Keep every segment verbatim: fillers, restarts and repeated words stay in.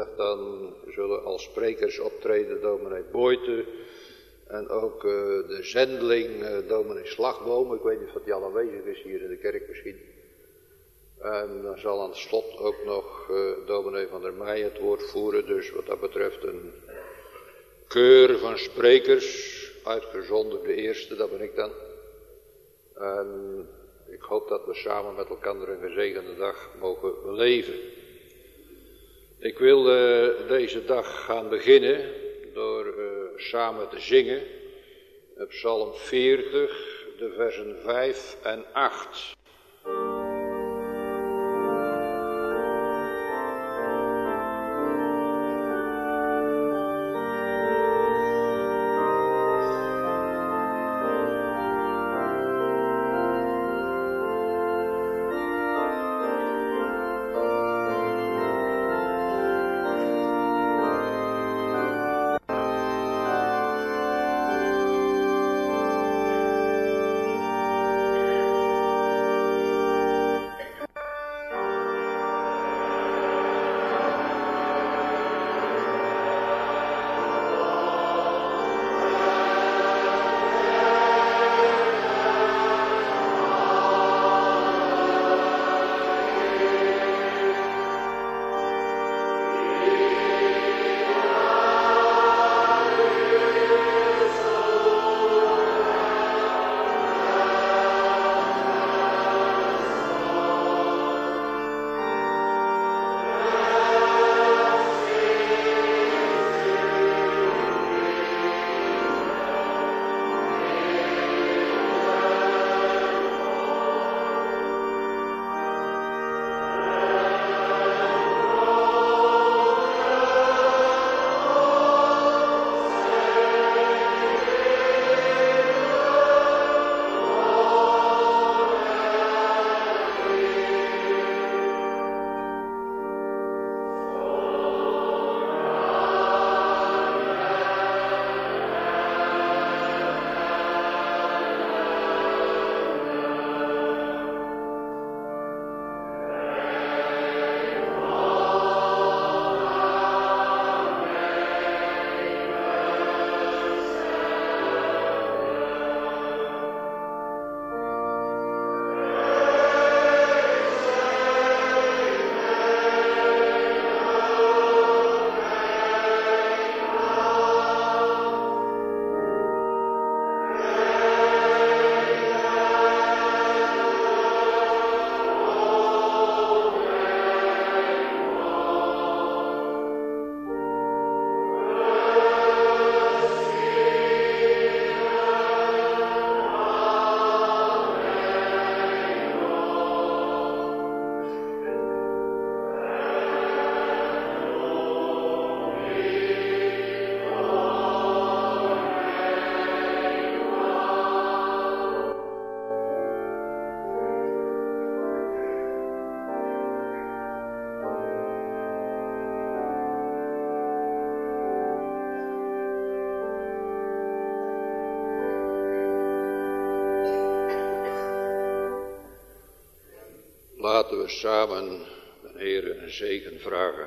vanmiddag dan zullen als sprekers optreden dominee Boyte en ook uh, de zendeling uh, dominee Slagboom. Ik weet niet of die al aanwezig is hier in de kerk misschien. En dan zal aan het slot ook nog uh, dominee van der Meij het woord voeren. Dus wat dat betreft een keur van sprekers, uitgezonderd de eerste, dat ben ik dan. En ik hoop dat we samen met elkaar een gezegende dag mogen beleven. Ik wil uh, deze dag gaan beginnen door uh, samen te zingen. Psalm veertig, de versen vijf en acht. Laten we samen de Heer een zegen vragen.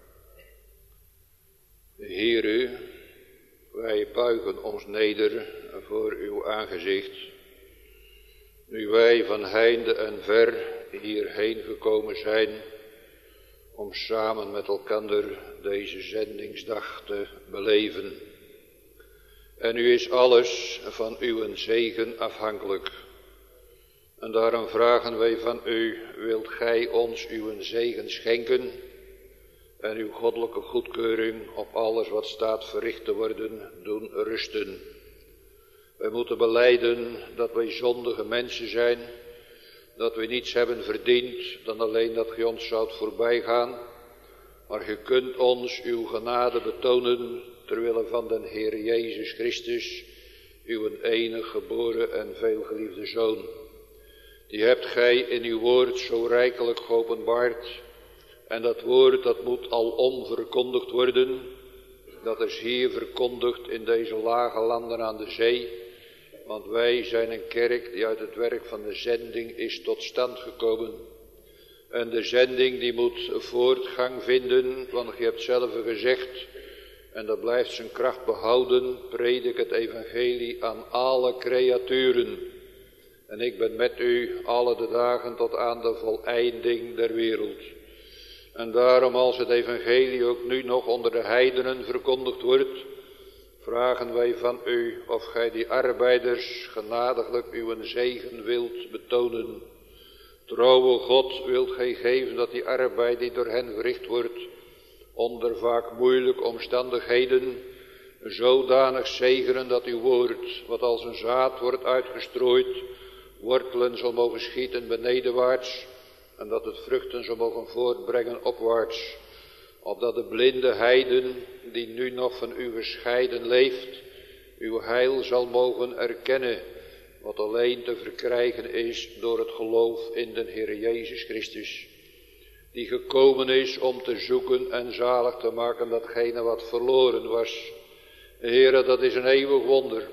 Heere, wij buigen ons neder voor uw aangezicht, nu wij van heinde en ver hierheen gekomen zijn, om samen met elkander deze zendingsdag te beleven. En nu is alles van uw zegen afhankelijk. En daarom vragen wij van u, wilt gij ons uw zegen schenken en uw goddelijke goedkeuring op alles wat staat verricht te worden doen rusten. Wij moeten belijden dat wij zondige mensen zijn, dat we niets hebben verdiend dan alleen dat gij ons zoudt voorbijgaan. Maar ge kunt ons uw genade betonen terwille van den Heer Jezus Christus, uw enig geboren en veelgeliefde Zoon. Die hebt gij in uw woord zo rijkelijk geopenbaard. En dat woord dat moet alom verkondigd worden. Dat is hier verkondigd in deze lage landen aan de zee. Want wij zijn een kerk die uit het werk van de zending is tot stand gekomen. En de zending die moet voortgang vinden, want je hebt zelf gezegd, en dat blijft zijn kracht behouden, predik het evangelie aan alle creaturen. En ik ben met u alle de dagen tot aan de voleinding der wereld. En daarom als het evangelie ook nu nog onder de heidenen verkondigd wordt, vragen wij van u of gij die arbeiders genadiglijk uw zegen wilt betonen. Trouwe God, wilt gij geven dat die arbeid die door hen verricht wordt, onder vaak moeilijke omstandigheden, zodanig zegenen dat uw woord, wat als een zaad wordt uitgestrooid, wortelen zal mogen schieten benedenwaarts, en dat het vruchten zal mogen voortbrengen opwaarts, opdat de blinde heiden, die nu nog van u gescheiden leeft, uw heil zal mogen erkennen, wat alleen te verkrijgen is door het geloof in de Heer Jezus Christus, die gekomen is om te zoeken en zalig te maken datgene wat verloren was. Heere, dat is een eeuwig wonder.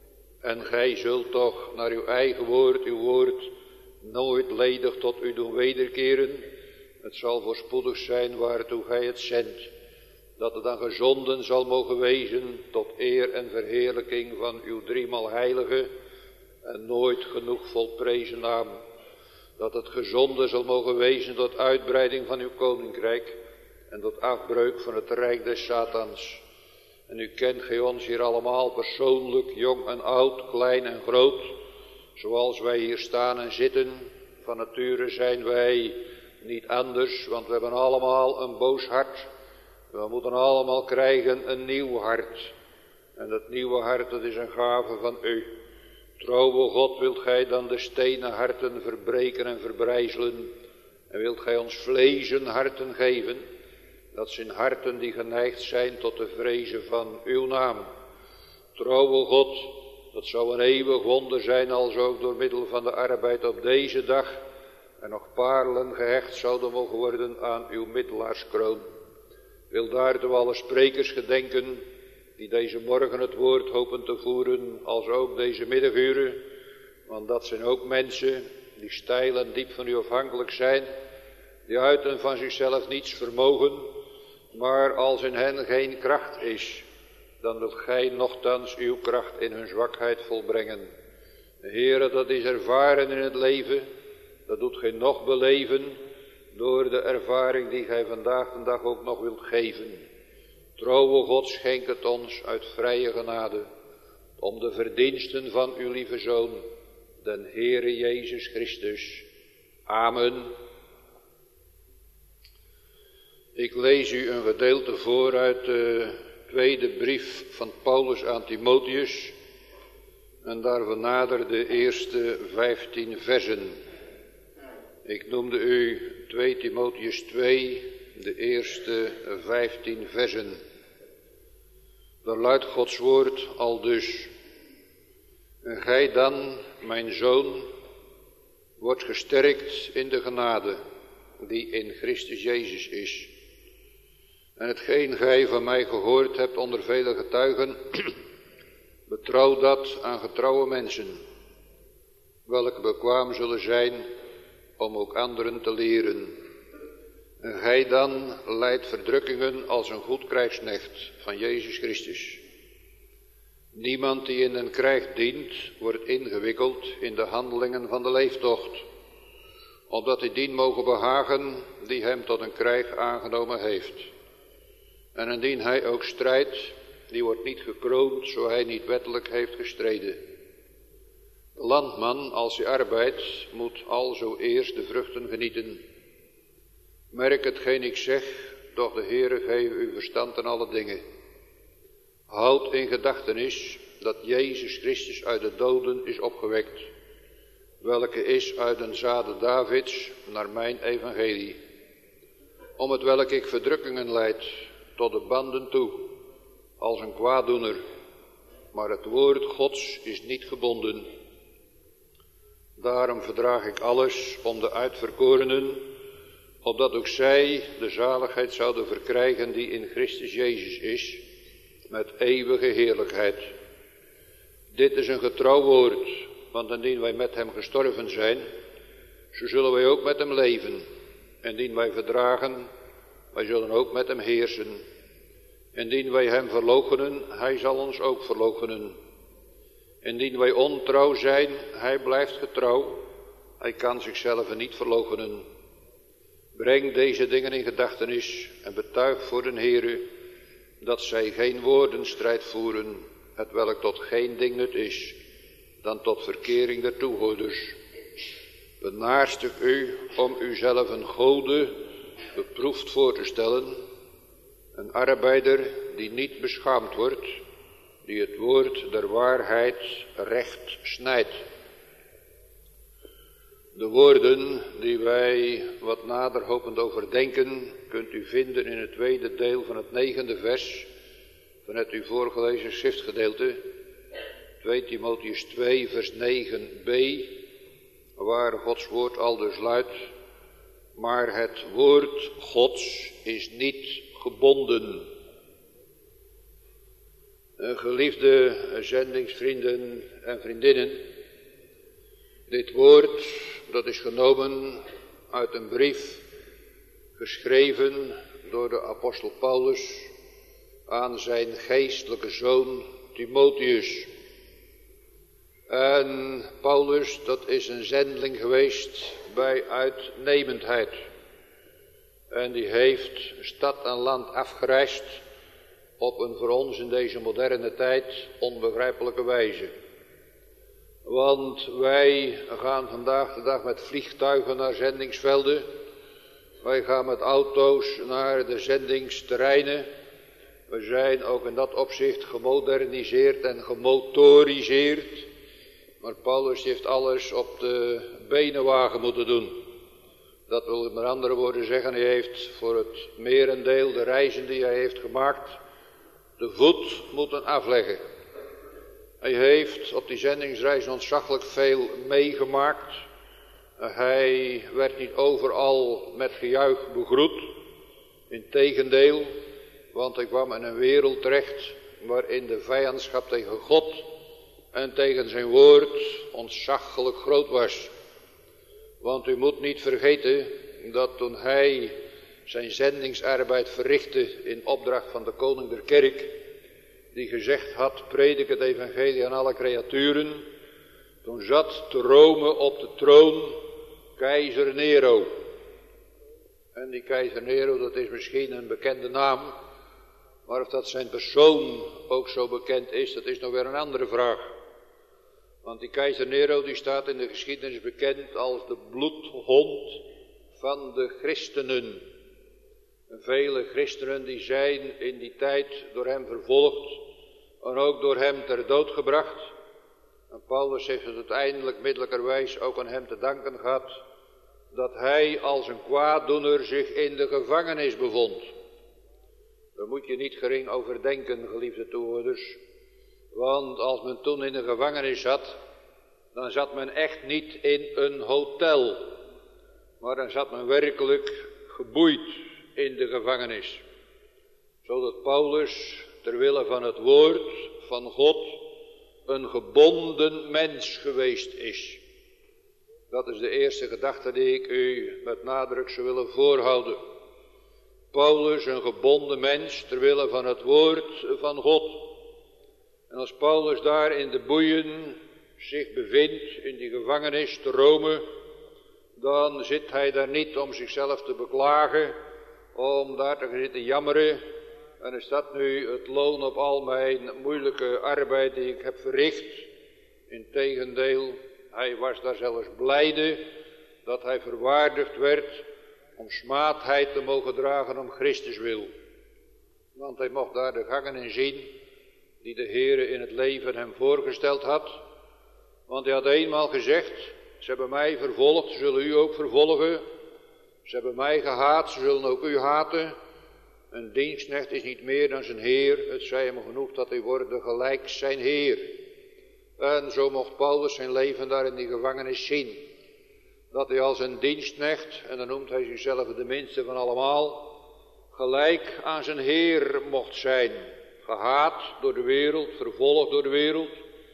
En gij zult toch naar uw eigen woord, uw woord, nooit ledig tot u doen wederkeren. Het zal voorspoedig zijn waartoe gij het zendt, dat het dan gezonden zal mogen wezen tot eer en verheerlijking van uw driemaal heilige en nooit genoeg volprezen naam. Dat het gezonde zal mogen wezen tot uitbreiding van uw koninkrijk en tot afbreuk van het rijk des Satans. En u kent gij ons hier allemaal persoonlijk, jong en oud, klein en groot, zoals wij hier staan en zitten. Van nature zijn wij niet anders, want we hebben allemaal een boos hart. We moeten allemaal krijgen een nieuw hart. En dat nieuwe hart, dat is een gave van u. Trouwe God, wilt gij dan de stenen harten verbreken en verbrijzelen. En wilt gij ons vleesen harten geven. Dat zijn harten die geneigd zijn tot de vrezen van uw naam. Trouwe God, dat zou een eeuwig wonder zijn als ook door middel van de arbeid op deze dag er nog parelen gehecht zouden mogen worden aan uw middelaarskroon. Wil daartoe alle sprekers gedenken die deze morgen het woord hopen te voeren, als ook deze middaguren. Want dat zijn ook mensen die steil en diep van u afhankelijk zijn, die uiten van zichzelf niets vermogen, maar als in hen geen kracht is, dan wilt gij nochtans uw kracht in hun zwakheid volbrengen. Heere, dat is ervaren in het leven, dat doet gij nog beleven door de ervaring die gij vandaag de dag ook nog wilt geven. Trouwe God, schenk het ons uit vrije genade, om de verdiensten van uw lieve Zoon, den Heere Jezus Christus. Amen. Ik lees u een gedeelte voor uit de tweede brief van Paulus aan Timotheus, en daarvan nader de eerste vijftien versen. Ik noemde u twee Timotheus twee, de eerste vijftien versen. Daar luidt Gods woord al dus. En gij dan, mijn zoon, wordt gesterkt in de genade die in Christus Jezus is. En hetgeen gij van mij gehoord hebt onder vele getuigen, betrouw dat aan getrouwe mensen, welke bekwaam zullen zijn om ook anderen te leren. En gij dan lijdt verdrukkingen als een goed krijgsknecht van Jezus Christus. Niemand die in een krijg dient, wordt ingewikkeld in de handelingen van de leeftocht, opdat hij dien mogen behagen die hem tot een krijg aangenomen heeft. En indien hij ook strijdt, die wordt niet gekroond, zo hij niet wettelijk heeft gestreden. De landman, als hij arbeidt, moet alzo eerst de vruchten genieten. Merk hetgeen ik zeg, doch de Heere geef u verstand in alle dingen. Houd in gedachtenis dat Jezus Christus uit de doden is opgewekt, welke is uit een zade Davids naar mijn evangelie, om het welk ik verdrukkingen lijd tot de banden toe, als een kwaaddoener, maar het woord Gods is niet gebonden. Daarom verdraag ik alles om de uitverkorenen, opdat ook zij de zaligheid zouden verkrijgen die in Christus Jezus is, met eeuwige heerlijkheid. Dit is een getrouw woord, want indien wij met hem gestorven zijn, zo zullen wij ook met hem leven. Indien wij verdragen, wij zullen ook met hem heersen. Indien wij hem verloochenen, hij zal ons ook verloochenen. Indien wij ontrouw zijn, hij blijft getrouw. Hij kan zichzelf niet verloochenen. Breng deze dingen in gedachtenis en betuig voor de Heere dat zij geen woordenstrijd voeren, hetwelk tot geen ding nut is, dan tot verkering der toehoorders. Benaarstig u om uzelf een gode beproefd voor te stellen, een arbeider die niet beschaamd wordt, die het woord der waarheid recht snijdt. De woorden die wij wat nader hopend overdenken, kunt u vinden in het tweede deel van het negende vers van het u voorgelezen schriftgedeelte, twee Timotheüs twee vers negen b, waar Gods woord aldus luidt: maar het woord Gods is niet gebonden. Geliefde zendingsvrienden en vriendinnen, dit woord dat is genomen uit een brief geschreven door de apostel Paulus aan zijn geestelijke zoon Timotheüs. En Paulus, dat is een zendeling geweest bij uitnemendheid. En die heeft stad en land afgereisd op een voor ons in deze moderne tijd onbegrijpelijke wijze. Want wij gaan vandaag de dag met vliegtuigen naar zendingsvelden. Wij gaan met auto's naar de zendingsterreinen. We zijn ook in dat opzicht gemoderniseerd en gemotoriseerd. Maar Paulus heeft alles op de benenwagen moeten doen. Dat wil met andere woorden zeggen, hij heeft voor het merendeel de reizen die hij heeft gemaakt de voet moeten afleggen. Hij heeft op die zendingsreis ontzaglijk veel meegemaakt. Hij werd niet overal met gejuich begroet. Integendeel, want hij kwam in een wereld terecht waarin de vijandschap tegen God en tegen zijn woord ontzaglijk groot was. Want u moet niet vergeten dat toen hij zijn zendingsarbeid verrichtte in opdracht van de koning der kerk, die gezegd had: predik het evangelie aan alle creaturen, toen zat te Rome op de troon keizer Nero. En die keizer Nero, dat is misschien een bekende naam, maar of dat zijn persoon ook zo bekend is, dat is nog weer een andere vraag. Want die keizer Nero die staat in de geschiedenis bekend als de bloedhond van de christenen. En vele christenen die zijn in die tijd door hem vervolgd en ook door hem ter dood gebracht. En Paulus heeft het uiteindelijk middelijkerwijs ook aan hem te danken gehad dat hij als een kwaaddoener zich in de gevangenis bevond. Daar moet je niet gering over denken, geliefde toehoorders. Want als men toen in de gevangenis zat, dan zat men echt niet in een hotel. Maar dan zat men werkelijk geboeid in de gevangenis. Zodat Paulus, ter wille van het woord van God, een gebonden mens geweest is. Dat is de eerste gedachte die ik u met nadruk zou willen voorhouden. Paulus, een gebonden mens, ter wille van het woord van God. En als Paulus daar in de boeien zich bevindt, in die gevangenis te Rome, dan zit hij daar niet om zichzelf te beklagen, om daar te gaan zitten jammeren. En is dat nu het loon op al mijn moeilijke arbeid die ik heb verricht? Integendeel, hij was daar zelfs blijde dat hij verwaardigd werd om smaadheid te mogen dragen om Christus wil. Want hij mocht daar de gangen in zien die de Heere in het leven hem voorgesteld had. Want hij had eenmaal gezegd: ze hebben mij vervolgd, ze zullen u ook vervolgen. Ze hebben mij gehaat, ze zullen ook u haten. Een dienstknecht is niet meer dan zijn Heer. Het zij hem genoeg dat hij worden gelijk zijn Heer. En zo mocht Paulus zijn leven daar in die gevangenis zien. Dat hij als een dienstknecht, en dan noemt hij zichzelf de minste van allemaal, gelijk aan zijn Heer mocht zijn. Gehaat door de wereld, vervolgd door de wereld,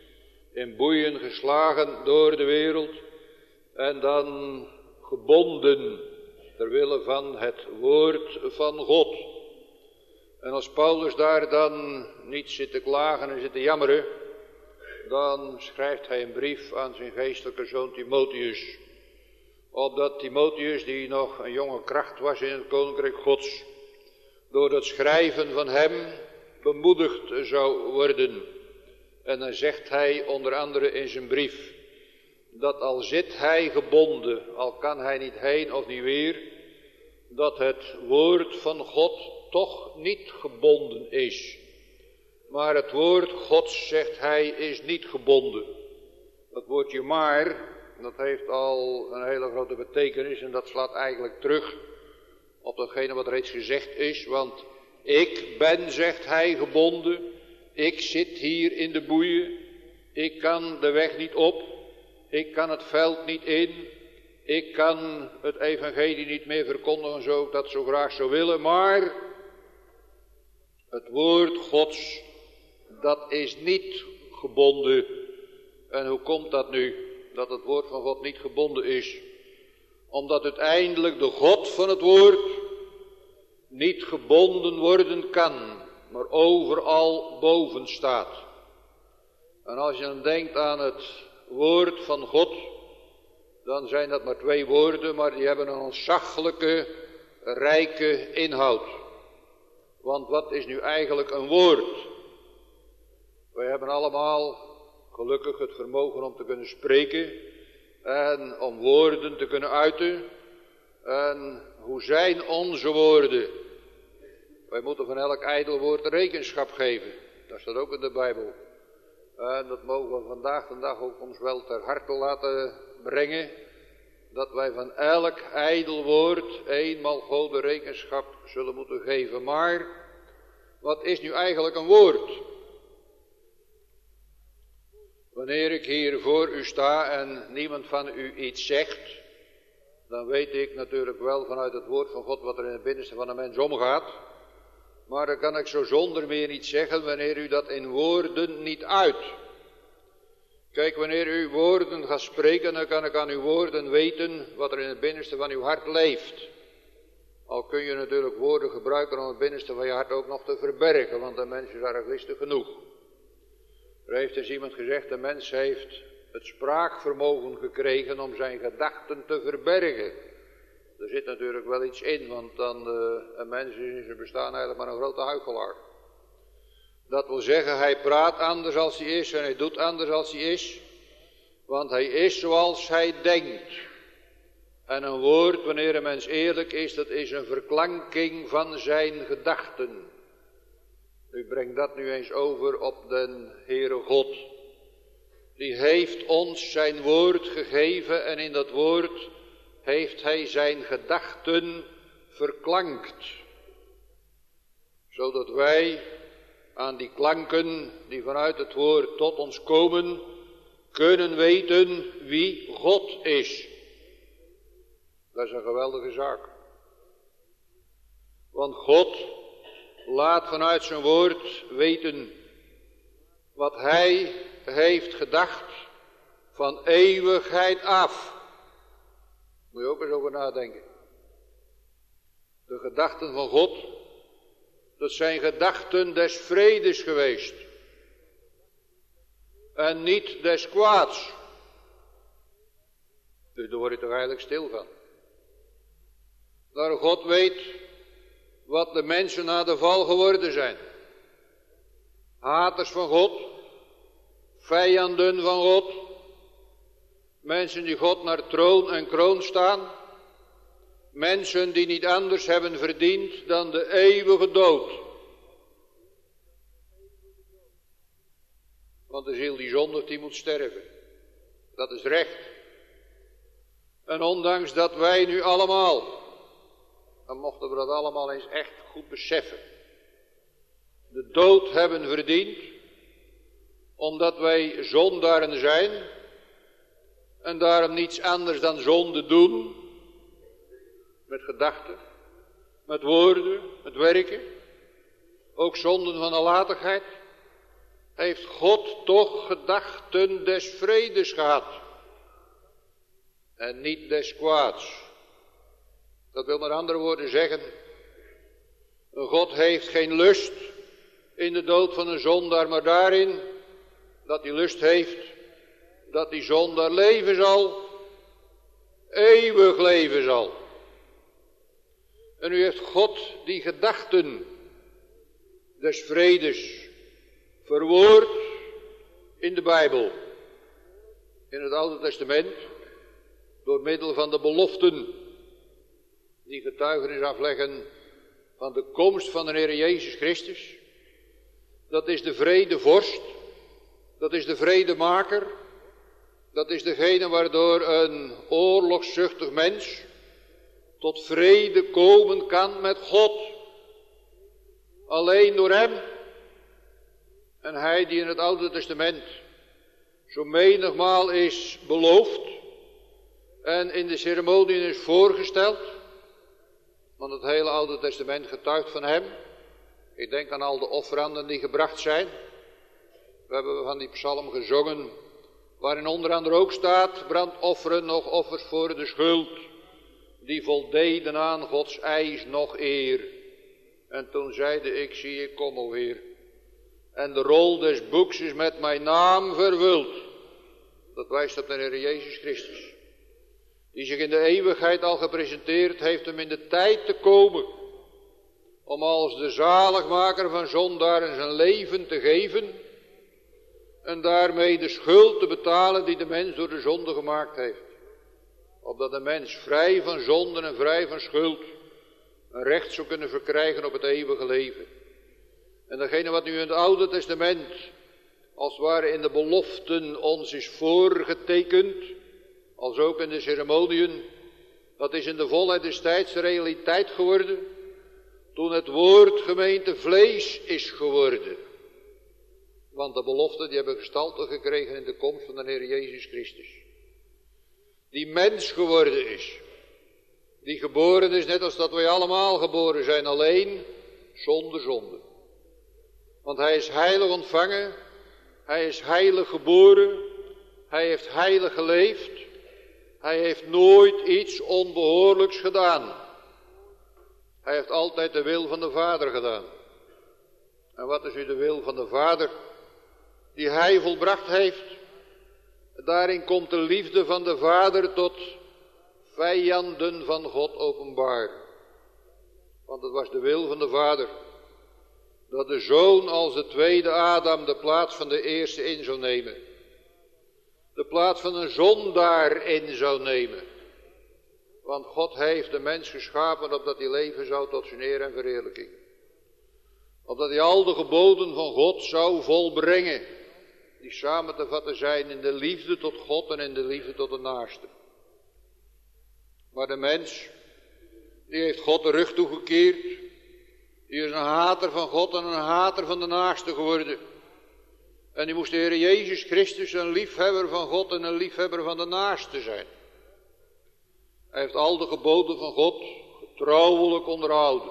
in boeien geslagen door de wereld en dan gebonden ter wille van het woord van God. En als Paulus daar dan niet zit te klagen en zit te jammeren, dan schrijft hij een brief aan zijn geestelijke zoon Timotheus. Opdat Timotheus, die nog een jonge kracht was in het koninkrijk Gods, door het schrijven van hem bemoedigd zou worden. En dan zegt hij onder andere in zijn brief, dat al zit hij gebonden, al kan hij niet heen of niet weer, dat het woord van God toch niet gebonden is. Maar het woord Gods, zegt hij, is niet gebonden. Dat woordje maar, dat heeft al een hele grote betekenis en dat slaat eigenlijk terug op datgene wat reeds gezegd is. Want ik ben, zegt hij, gebonden. Ik zit hier in de boeien. Ik kan de weg niet op. Ik kan het veld niet in. Ik kan het evangelie niet meer verkondigen zoals ik dat zo graag zou willen. Maar het woord Gods, dat is niet gebonden. En hoe komt dat nu, dat het woord van God niet gebonden is? Omdat uiteindelijk de God van het woord niet gebonden worden kan, maar overal boven staat. En als je dan denkt aan het woord van God, dan zijn dat maar twee woorden, maar die hebben een ontzaglijke, rijke inhoud. Want wat is nu eigenlijk een woord? Wij hebben allemaal gelukkig het vermogen om te kunnen spreken en om woorden te kunnen uiten. En hoe zijn onze woorden? Wij moeten van elk ijdel woord rekenschap geven. Dat staat ook in de Bijbel. En dat mogen we vandaag de dag ook ons wel ter harte laten brengen. Dat wij van elk ijdel woord eenmaal God de rekenschap zullen moeten geven. Maar wat is nu eigenlijk een woord? Wanneer ik hier voor u sta en niemand van u iets zegt, dan weet ik natuurlijk wel vanuit het woord van God wat er in het binnenste van de mens omgaat. Maar dan kan ik zo zonder meer niet zeggen wanneer u dat in woorden niet uit. Kijk, wanneer u woorden gaat spreken, dan kan ik aan uw woorden weten wat er in het binnenste van uw hart leeft. Al kun je natuurlijk woorden gebruiken om het binnenste van je hart ook nog te verbergen, want de mens is erg listig genoeg. Er heeft eens iemand gezegd, de mens heeft het spraakvermogen gekregen om zijn gedachten te verbergen. Er zit natuurlijk wel iets in, want dan uh, een mens is in zijn bestaan eigenlijk maar een grote huichelaar. Dat wil zeggen, hij praat anders als hij is en hij doet anders als hij is. Want hij is zoals hij denkt. En een woord, wanneer een mens eerlijk is, dat is een verklanking van zijn gedachten. U brengt dat nu eens over op den Heere God. Die heeft ons zijn woord gegeven en in dat woord heeft hij zijn gedachten verklankt. Zodat wij aan die klanken die vanuit het woord tot ons komen, kunnen weten wie God is. Dat is een geweldige zaak. Want God laat vanuit zijn woord weten wat hij heeft gedacht van eeuwigheid af. Moet je ook eens over nadenken. De gedachten van God, dat zijn gedachten des vredes geweest. En niet des kwaads. Dus daar word je toch eigenlijk stil van. Dat God weet wat de mensen na de val geworden zijn. Haters van God, vijanden van God, mensen die God naar troon en kroon staan, mensen die niet anders hebben verdiend dan de eeuwige dood. Want de ziel die zondigt, die moet sterven. Dat is recht. En ondanks dat wij nu allemaal, dan mochten we dat allemaal eens echt goed beseffen, de dood hebben verdiend, omdat wij zondaren zijn en daarom niets anders dan zonde doen, met gedachten, met woorden, met werken, ook zonden van nalatigheid, heeft God toch gedachten des vredes gehad en niet des kwaads. Dat wil met andere woorden zeggen, God heeft geen lust in de dood van een zondaar, maar daarin dat hij lust heeft dat die zondaar leven zal, eeuwig leven zal. En nu heeft God die gedachten des vredes verwoord in de Bijbel, in het Oude Testament, door middel van de beloften die getuigenis afleggen van de komst van de Heer Jezus Christus. Dat is de vredevorst, dat is de vredemaker, dat is degene waardoor een oorlogszuchtig mens tot vrede komen kan met God. Alleen door hem. En hij die in het Oude Testament zo menigmaal is beloofd en in de ceremonie is voorgesteld, want het hele Oude Testament getuigt van hem. Ik denk aan al de offeranden die gebracht zijn. We hebben van die psalm gezongen, waarin onder andere ook staat, brandofferen nog offers voor de schuld, die voldeden aan Gods eis nog eer. En toen zeide ik, zie ik kom alweer. En de rol des boeks is met mijn naam vervuld. Dat wijst op de Heer Jezus Christus, die zich in de eeuwigheid al gepresenteerd heeft om in de tijd te komen, om als de zaligmaker van zondaren zijn leven te geven en daarmee de schuld te betalen die de mens door de zonde gemaakt heeft. Opdat de mens vrij van zonden en vrij van schuld een recht zou kunnen verkrijgen op het eeuwige leven. En datgene wat nu in het Oude Testament als het ware in de beloften ons is voorgetekend, als ook in de ceremoniën, dat is in de volheid des tijds de realiteit geworden, toen het woord gemeente vlees is geworden. Want de beloften die hebben gestalte gekregen in de komst van de Heer Jezus Christus. Die mens geworden is. Die geboren is net als dat wij allemaal geboren zijn, alleen zonder zonde. Want hij is heilig ontvangen, hij is heilig geboren, hij heeft heilig geleefd, hij heeft nooit iets onbehoorlijks gedaan. Hij heeft altijd de wil van de Vader gedaan. En wat is nu de wil van de Vader die hij volbracht heeft? Daarin komt de liefde van de Vader tot vijanden van God openbaar. Want het was de wil van de Vader dat de Zoon als de tweede Adam de plaats van de eerste in zou nemen. De plaats van een zondaar in zou nemen. Want God heeft de mens geschapen opdat hij leven zou tot zijn eer en verheerlijking. Opdat hij al de geboden van God zou volbrengen, die samen te vatten zijn in de liefde tot God en in de liefde tot de naaste. Maar de mens, die heeft God de rug toegekeerd, die is een hater van God en een hater van de naaste geworden. En die moest de Heer Jezus Christus een liefhebber van God en een liefhebber van de naaste zijn. Hij heeft al de geboden van God getrouwelijk onderhouden.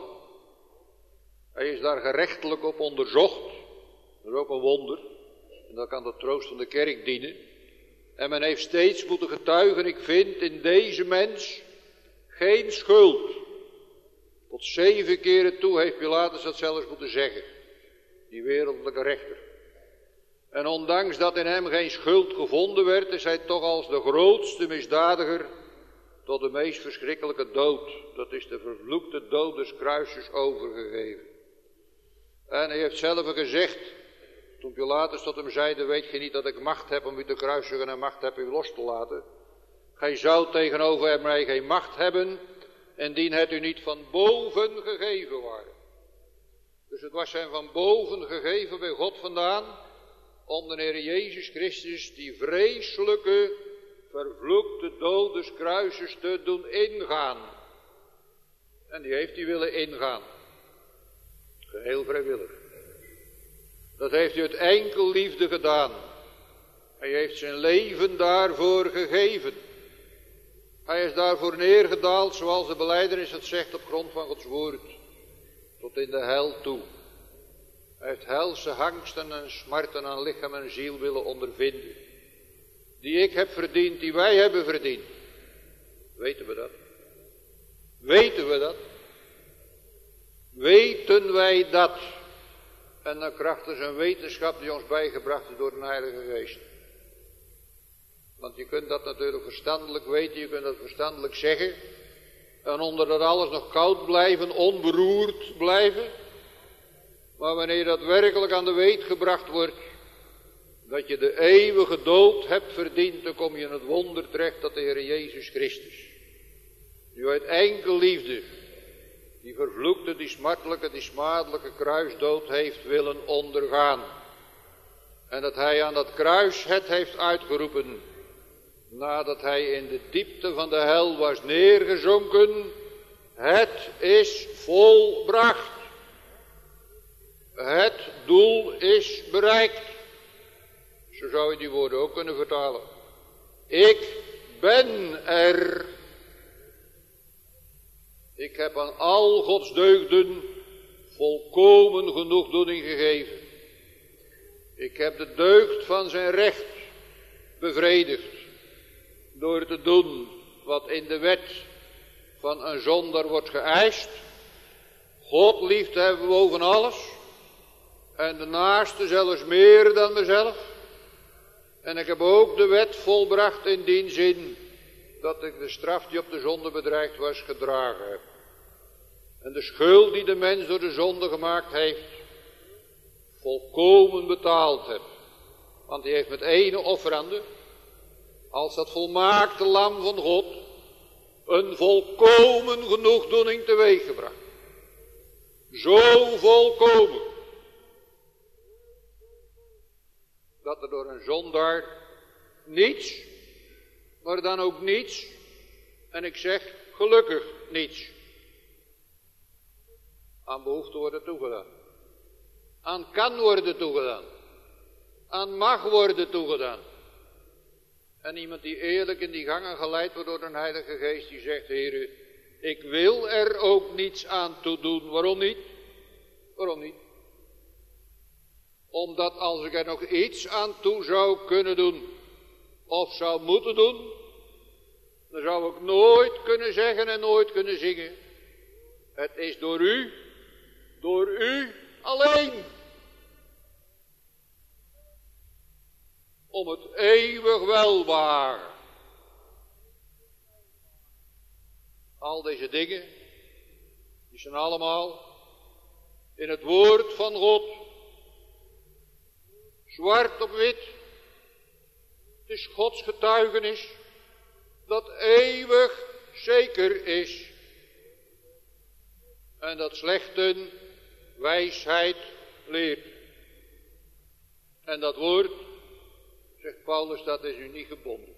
Hij is daar gerechtelijk op onderzocht. Dat is ook een wonder. En dat kan de troost van de kerk dienen. En men heeft steeds moeten getuigen, ik vind in deze mens geen schuld. Tot zeven keren toe heeft Pilatus dat zelfs moeten zeggen. Die wereldlijke rechter. En ondanks dat in hem geen schuld gevonden werd, is hij toch als de grootste misdadiger tot de meest verschrikkelijke dood. Dat is de vervloekte dood des kruises overgegeven. En hij heeft zelf gezegd, toen Pilatus tot hem zeide, weet je niet dat ik macht heb om u te kruisigen en macht heb u los te laten? Gij zou tegenover mij geen macht hebben, indien het u niet van boven gegeven waren. Dus het was hem van boven gegeven bij God vandaan, om de Heer Jezus Christus die vreselijke, vervloekte dood des kruises te doen ingaan. En die heeft hij willen ingaan. Geheel vrijwillig. Dat heeft hij uit enkel liefde gedaan. Hij heeft zijn leven daarvoor gegeven. Hij is daarvoor neergedaald, zoals de belijdenis het zegt, op grond van Gods woord. Tot in de hel toe. Hij heeft helse hangsten en smarten aan lichaam en ziel willen ondervinden. Die ik heb verdiend, die wij hebben verdiend. Weten we dat? Weten we dat? Weten wij dat? En dan krachtens een wetenschap die ons bijgebracht is door de Heilige Geest. Want je kunt dat natuurlijk verstandelijk weten, je kunt dat verstandelijk zeggen. En onder dat alles nog koud blijven, onberoerd blijven. Maar wanneer dat werkelijk aan de weet gebracht wordt, dat je de eeuwige dood hebt verdiend, dan kom je in het wonder terecht dat de Heer Jezus Christus, die uit enkel liefde, die vervloekte, die smartelijke, die smadelijke kruisdood heeft willen ondergaan. En dat hij aan dat kruis het heeft uitgeroepen, nadat hij in de diepte van de hel was neergezonken, het is volbracht. Het doel is bereikt. Zo zou je die woorden ook kunnen vertalen. Ik ben er. Ik heb aan al Gods deugden volkomen genoegdoening gegeven. Ik heb de deugd van zijn recht bevredigd door te doen wat in de wet van een zondaar wordt geëist. God lief te hebben boven alles en de naaste zelfs meer dan mezelf. En ik heb ook de wet volbracht in die zin dat ik de straf die op de zonde bedreigd was gedragen heb. En de schuld die de mens door de zonde gemaakt heeft, volkomen betaald heb. Want die heeft met ene offerande, als dat volmaakte lam van God, een volkomen genoegdoening teweeggebracht. Zo volkomen, dat er door een zondaar niets, maar dan ook niets, en ik zeg gelukkig niets, aan behoefte worden toegedaan. Aan kan worden toegedaan. Aan mag worden toegedaan. En iemand die eerlijk in die gangen geleid wordt door de Heilige Geest, die zegt, Heere, ik wil er ook niets aan toe doen. Waarom niet? Waarom niet? Omdat als ik er nog iets aan toe zou kunnen doen, of zou moeten doen, dan zou ik nooit kunnen zeggen en nooit kunnen zingen. Het is door u, door u alleen. Om het eeuwig welbehagen. Al deze dingen, die zijn allemaal in het woord van God. Zwart op wit. Het is Gods getuigenis dat eeuwig zeker is. En dat slechten wijsheid leert. En dat woord, zegt Paulus, dat is u niet gebonden.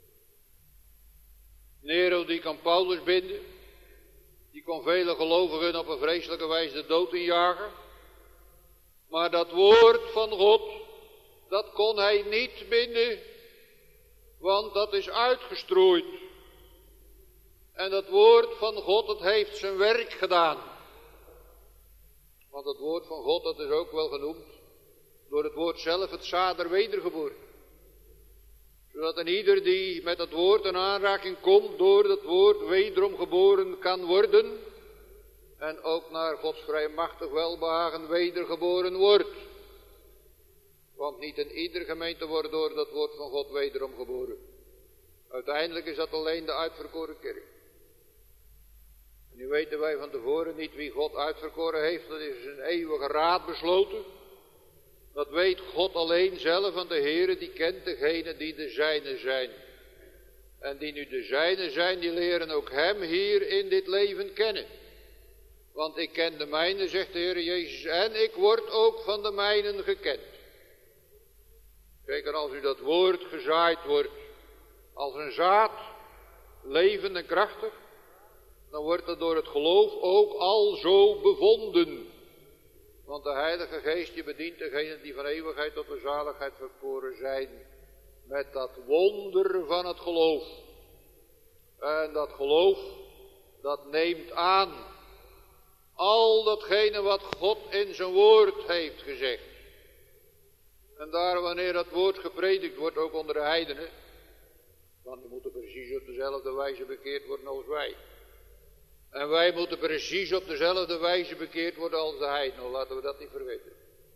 Nero die kan Paulus binden. Die kon vele gelovigen op een vreselijke wijze de dood injagen. Maar dat woord van God, dat kon hij niet binden. Want dat is uitgestrooid. En dat woord van God, dat heeft zijn werk gedaan. Want het woord van God, dat is ook wel genoemd door het woord zelf het zader wedergeboren. Zodat een ieder die met het woord in aanraking komt, door dat woord wederom geboren kan worden. En ook naar Gods vrijmachtig welbehagen wedergeboren wordt. Want niet in ieder gemeente wordt door dat woord van God wederom geboren. Uiteindelijk is dat alleen de uitverkoren kerk. En nu weten wij van tevoren niet wie God uitverkoren heeft. Dat is een eeuwige raad besloten. Dat weet God alleen zelf, want de Heere die kent degenen die de zijnen zijn. En die nu de zijnen zijn, die leren ook hem hier in dit leven kennen. Want ik ken de mijnen, zegt de Heere Jezus, en ik word ook van de mijnen gekend. Kijk, en als u dat woord gezaaid wordt als een zaad, levend en krachtig, dan wordt het door het geloof ook al zo bevonden. Want de Heilige Geest die bedient degenen die van eeuwigheid tot de zaligheid verkoren zijn, met dat wonder van het geloof. En dat geloof, dat neemt aan al datgene wat God in zijn woord heeft gezegd. En daar wanneer dat woord gepredikt wordt, ook onder de heidenen, want die moeten precies op dezelfde wijze bekeerd worden als wij. En wij moeten precies op dezelfde wijze bekeerd worden als de heidenen. Laten we dat niet vergeten.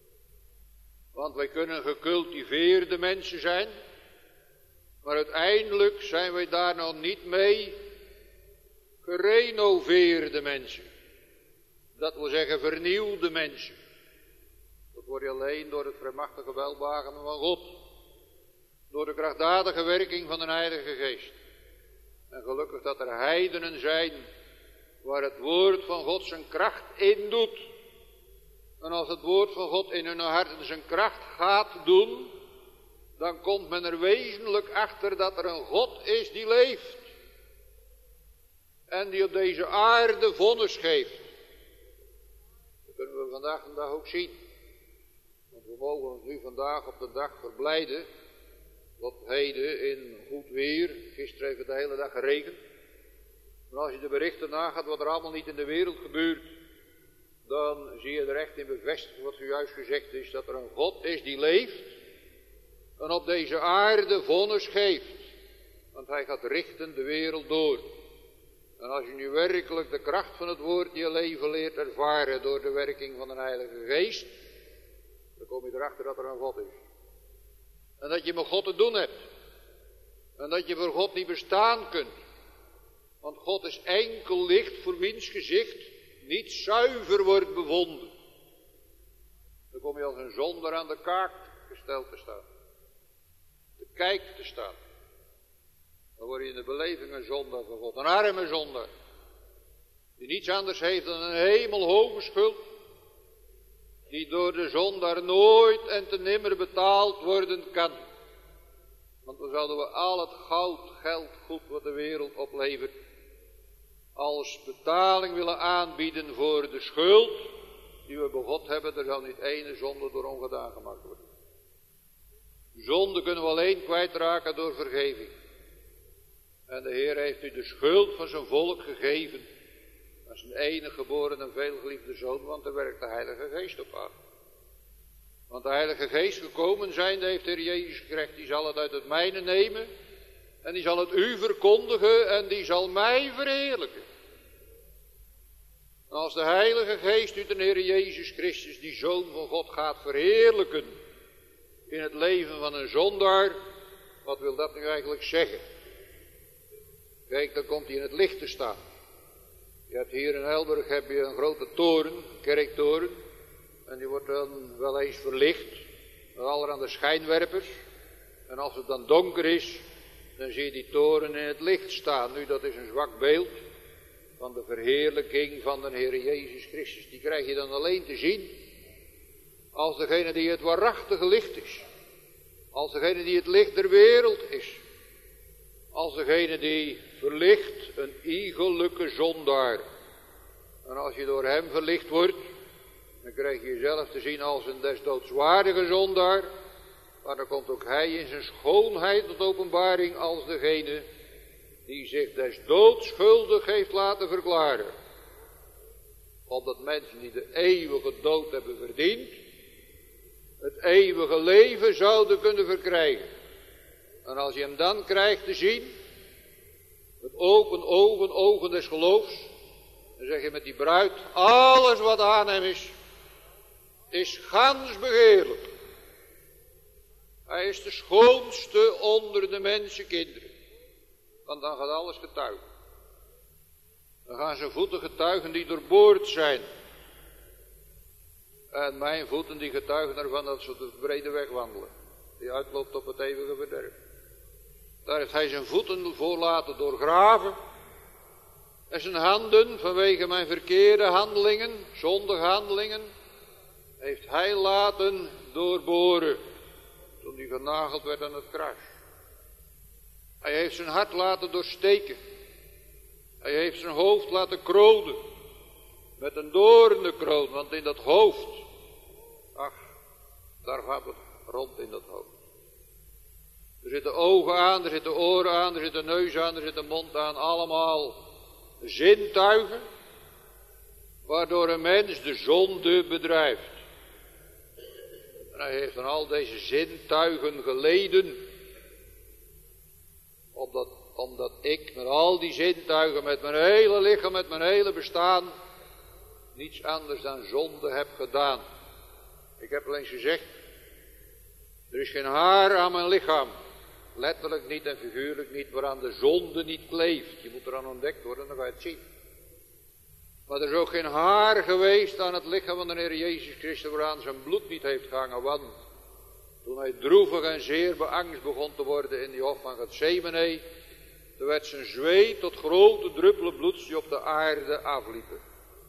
Want wij kunnen gecultiveerde mensen zijn. Maar uiteindelijk zijn wij daar nog niet mee gerenoveerde mensen. Dat wil zeggen vernieuwde mensen. Dat word je alleen door het vrijmachtige welbehagen van God. Door de krachtdadige werking van de Heilige Geest. En gelukkig dat er heidenen zijn waar het woord van God zijn kracht in doet. En als het woord van God in hun harten zijn kracht gaat doen, dan komt men er wezenlijk achter dat er een God is die leeft. En die op deze aarde vonnis geeft. Dat kunnen we vandaag de dag ook zien. Want we mogen ons nu vandaag op de dag verblijden. Tot heden in goed weer. Gisteren heeft het de hele dag geregend. Maar als je de berichten nagaat wat er allemaal niet in de wereld gebeurt, dan zie je er echt in bevestigd wat zojuist gezegd is. Dat er een God is die leeft. En op deze aarde vonnis geeft. Want hij gaat richten de wereld door. En als je nu werkelijk de kracht van het woord in je leven leert ervaren door de werking van de Heilige Geest, dan kom je erachter dat er een God is. En dat je met God te doen hebt. En dat je voor God niet bestaan kunt. Want God is enkel licht voor wiens gezicht niet zuiver wordt bevonden. Dan kom je als een zondaar aan de kaak gesteld te staan. De kijk te staan. Dan word je in de beleving een zondaar van God. Een arme zondaar. Die niets anders heeft dan een hemelhoge schuld. Die door de zondaar nooit en te nimmer betaald worden kan. Want dan zouden we al het goud, geld, goed wat de wereld oplevert, als betaling willen aanbieden voor de schuld die we bij God hebben. Er zou niet ene zonde door ongedaan gemaakt worden. Zonde kunnen we alleen kwijtraken door vergeving. En de Heer heeft u de schuld van zijn volk gegeven. Als een enige geboren en veelgeliefde zoon, want er werkt de Heilige Geest op aan. Want de Heilige Geest gekomen zijnde heeft de Heer Jezus gezegd, die zal het uit het mijne nemen. En die zal het u verkondigen en die zal mij verheerlijken. En als de Heilige Geest u de Heer Jezus Christus, die Zoon van God, gaat verheerlijken in het leven van een zondaar, wat wil dat nu eigenlijk zeggen? Kijk, dan komt hij in het licht te staan. Je hebt hier in Elburg heb je een grote toren, een kerktoren. En die wordt dan wel eens verlicht met allerhande schijnwerpers. En als het dan donker is, dan zie je die toren in het licht staan. Nu, dat is een zwak beeld van de verheerlijking van de Heer Jezus Christus. Die krijg je dan alleen te zien als degene die het waarachtige licht is. Als degene die het licht der wereld is. Als degene die verlicht een iegelijke zondaar. En als je door hem verlicht wordt, dan krijg je jezelf te zien als een des doodswaardige zondaar. Maar dan komt ook hij in zijn schoonheid tot openbaring als degene die zich des doods schuldig heeft laten verklaren. Opdat mensen die de eeuwige dood hebben verdiend, het eeuwige leven zouden kunnen verkrijgen. En als je hem dan krijgt te zien, met open ogen, ogen des geloofs, dan zeg je met die bruid, alles wat aan hem is, is gans begeerlijk. Hij is de schoonste onder de mensenkinderen. Want dan gaat alles getuigen. Dan gaan zijn voeten getuigen die doorboord zijn. En mijn voeten die getuigen ervan dat ze de brede weg wandelen. Die uitloopt op het eeuwige verderf. Daar heeft hij zijn voeten voor laten doorgraven. En zijn handen vanwege mijn verkeerde handelingen, zondige handelingen, heeft hij laten doorboren. Toen hij genageld werd aan het kruis. Hij heeft zijn hart laten doorsteken. Hij heeft zijn hoofd laten kronen. Met een doornenkroon, want in dat hoofd, ach, daar gaat het rond in dat hoofd. Er zitten ogen aan, er zitten oren aan, er zit een neus aan, er zit een mond aan. Allemaal zintuigen, waardoor een mens de zonde bedrijft. En hij heeft aan al deze zintuigen geleden, omdat, omdat ik met al die zintuigen, met mijn hele lichaam, met mijn hele bestaan, niets anders dan zonde heb gedaan. Ik heb al eens gezegd, er is geen haar aan mijn lichaam, letterlijk niet en figuurlijk niet, waaraan de zonde niet kleeft. Je moet eraan ontdekt worden, dan ga je het zien. Maar er is ook geen haar geweest aan het lichaam van de Heer Jezus Christus waaraan zijn bloed niet heeft gehangen. Want toen hij droevig en zeer beangst begon te worden in die hof van Getsemane, toen werd zijn zweet tot grote druppelen bloeds die op de aarde afliepen.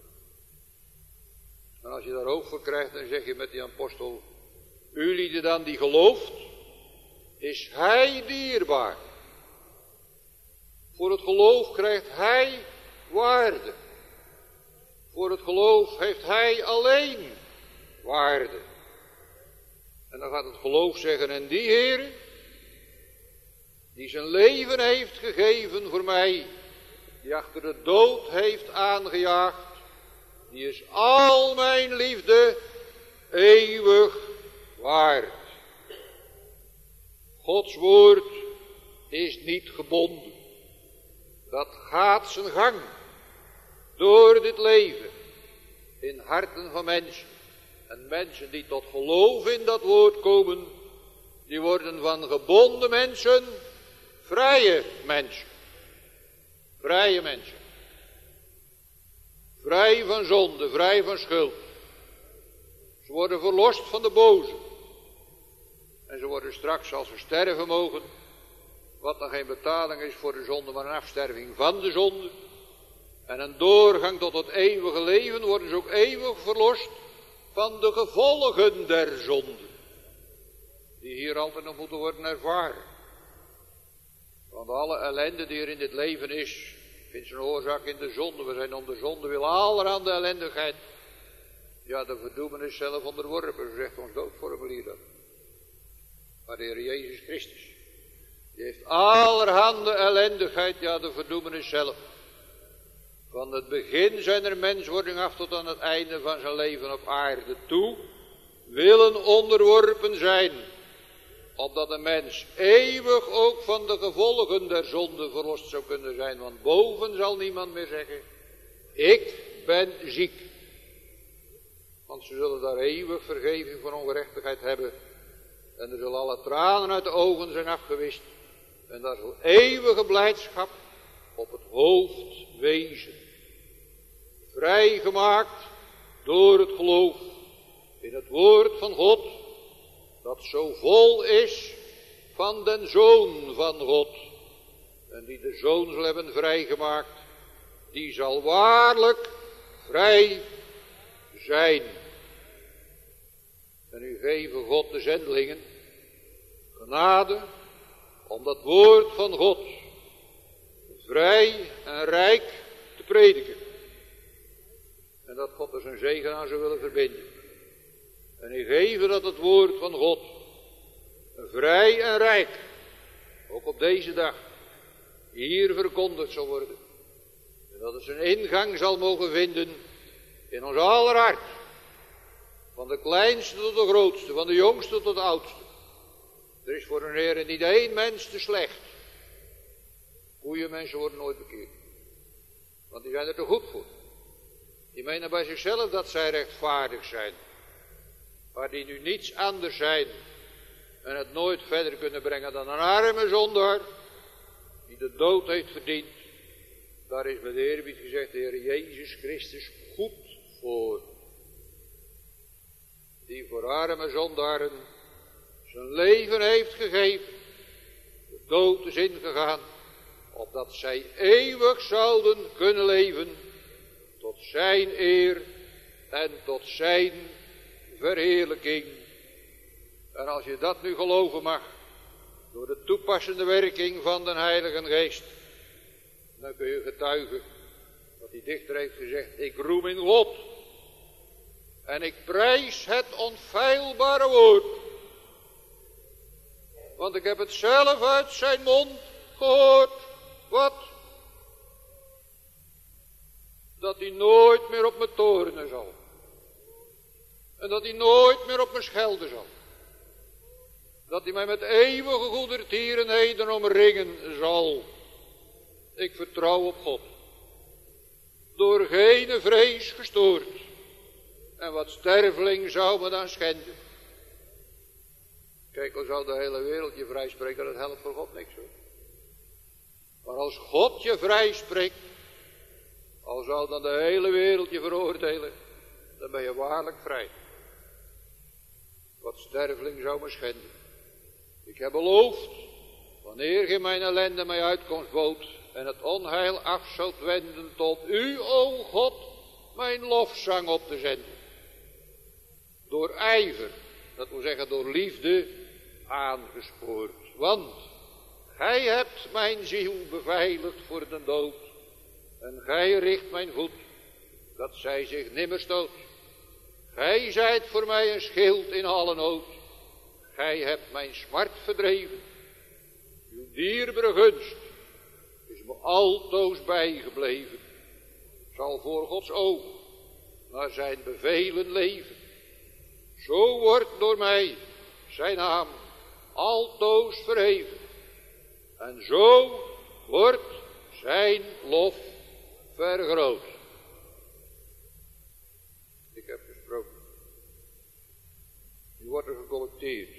En als je daar hoofd voor krijgt, dan zeg je met die apostel, u lieden dan die gelooft, is hij dierbaar. Voor het geloof krijgt hij waarde. Voor het geloof heeft hij alleen waarde. En dan gaat het geloof zeggen, en die Heer, die zijn leven heeft gegeven voor mij, die achter de dood heeft aangejaagd, die is al mijn liefde eeuwig waard. Gods woord is niet gebonden. Dat gaat zijn gang door dit leven in harten van mensen. En mensen die tot geloof in dat woord komen, die worden van gebonden mensen vrije mensen. Vrije mensen. Vrij van zonde, vrij van schuld. Ze worden verlost van de boze. En ze worden straks, als ze sterven mogen, wat dan geen betaling is voor de zonde, maar een afsterving van de zonde. En een doorgang tot het eeuwige leven, worden ze ook eeuwig verlost van de gevolgen der zonde. Die hier altijd nog moeten worden ervaren. Want alle ellende die er in dit leven is, vindt zijn oorzaak in de zonde. We zijn om de zonde wil allerhande ellendigheid. Ja, de verdoemenis zelf onderworpen, zo zegt ons doodformulier dat. Maar de Heer Jezus Christus, die heeft allerhande ellendigheid, ja de verdoemenis zelf. Van het begin zijner menswording af tot aan het einde van zijn leven op aarde toe, willen onderworpen zijn, opdat de mens eeuwig ook van de gevolgen der zonde verlost zou kunnen zijn. Want boven zal niemand meer zeggen, ik ben ziek. Want ze zullen daar eeuwig vergeving voor ongerechtigheid hebben. En er zullen alle tranen uit de ogen zijn afgewist. En daar zal eeuwige blijdschap op het hoofd wezen. Vrijgemaakt door het geloof in het woord van God, dat zo vol is van den Zoon van God. En die de Zoon zal hebben vrijgemaakt, die zal waarlijk vrij zijn. En u geven God de zendelingen genade om dat woord van God vrij en rijk te prediken. En dat God er zijn zegen aan zou willen verbinden. En u geven dat het woord van God vrij en rijk, ook op deze dag, hier verkondigd zal worden. En dat het zijn ingang zal mogen vinden in ons aller hart. Van de kleinste tot de grootste, van de jongste tot de oudste. Er is voor een Heer niet één mens te slecht. Goeie mensen worden nooit bekeerd. Want die zijn er te goed voor. Die menen bij zichzelf dat zij rechtvaardig zijn. Maar die nu niets anders zijn en het nooit verder kunnen brengen dan een arme zondaar die de dood heeft verdiend. Daar is met eerbied gezegd de Heer Jezus Christus goed voor. Die voor arme zondaren zijn leven heeft gegeven. De dood is ingegaan, opdat zij eeuwig zouden kunnen leven tot zijn eer en tot zijn verheerlijking. En als je dat nu geloven mag, door de toepassende werking van de Heilige Geest, dan kun je getuigen wat die dichter heeft gezegd. Ik roem in God en ik prijs het onfeilbare woord. Want ik heb het zelf uit zijn mond gehoord. Wat? Dat hij nooit meer op me toornen zal. En dat hij nooit meer op me schelden zal. Dat hij mij met eeuwige goedertierenheden omringen zal. Ik vertrouw op God. Door geen vrees gestoord. En wat sterveling zou me dan schenden. Kijk, al zou de hele wereld je vrij spreken, dat helpt voor God niks hoor. Maar als God je vrij spreekt, al zou dan de hele wereld je veroordelen, dan ben je waarlijk vrij. Wat sterveling zou me schenden. Ik heb beloofd, wanneer je mijn ellende mij uitkomst bood en het onheil af zult wenden tot u, o God, mijn lofzang op te zenden. Door ijver, dat wil zeggen door liefde, aangespoord. Want gij hebt mijn ziel beveiligd voor de dood. En gij richt mijn voet, dat zij zich nimmer stoot. Gij zijt voor mij een schild in alle nood. Gij hebt mijn smart verdreven. Uw dierbare gunst is me altoos bijgebleven. Zal voor Gods oog naar zijn bevelen leven. Zo wordt door mij zijn naam altoos verheven. En zo wordt zijn lof vergroot. Ik heb gesproken. Nu wordt er gecollecteerd.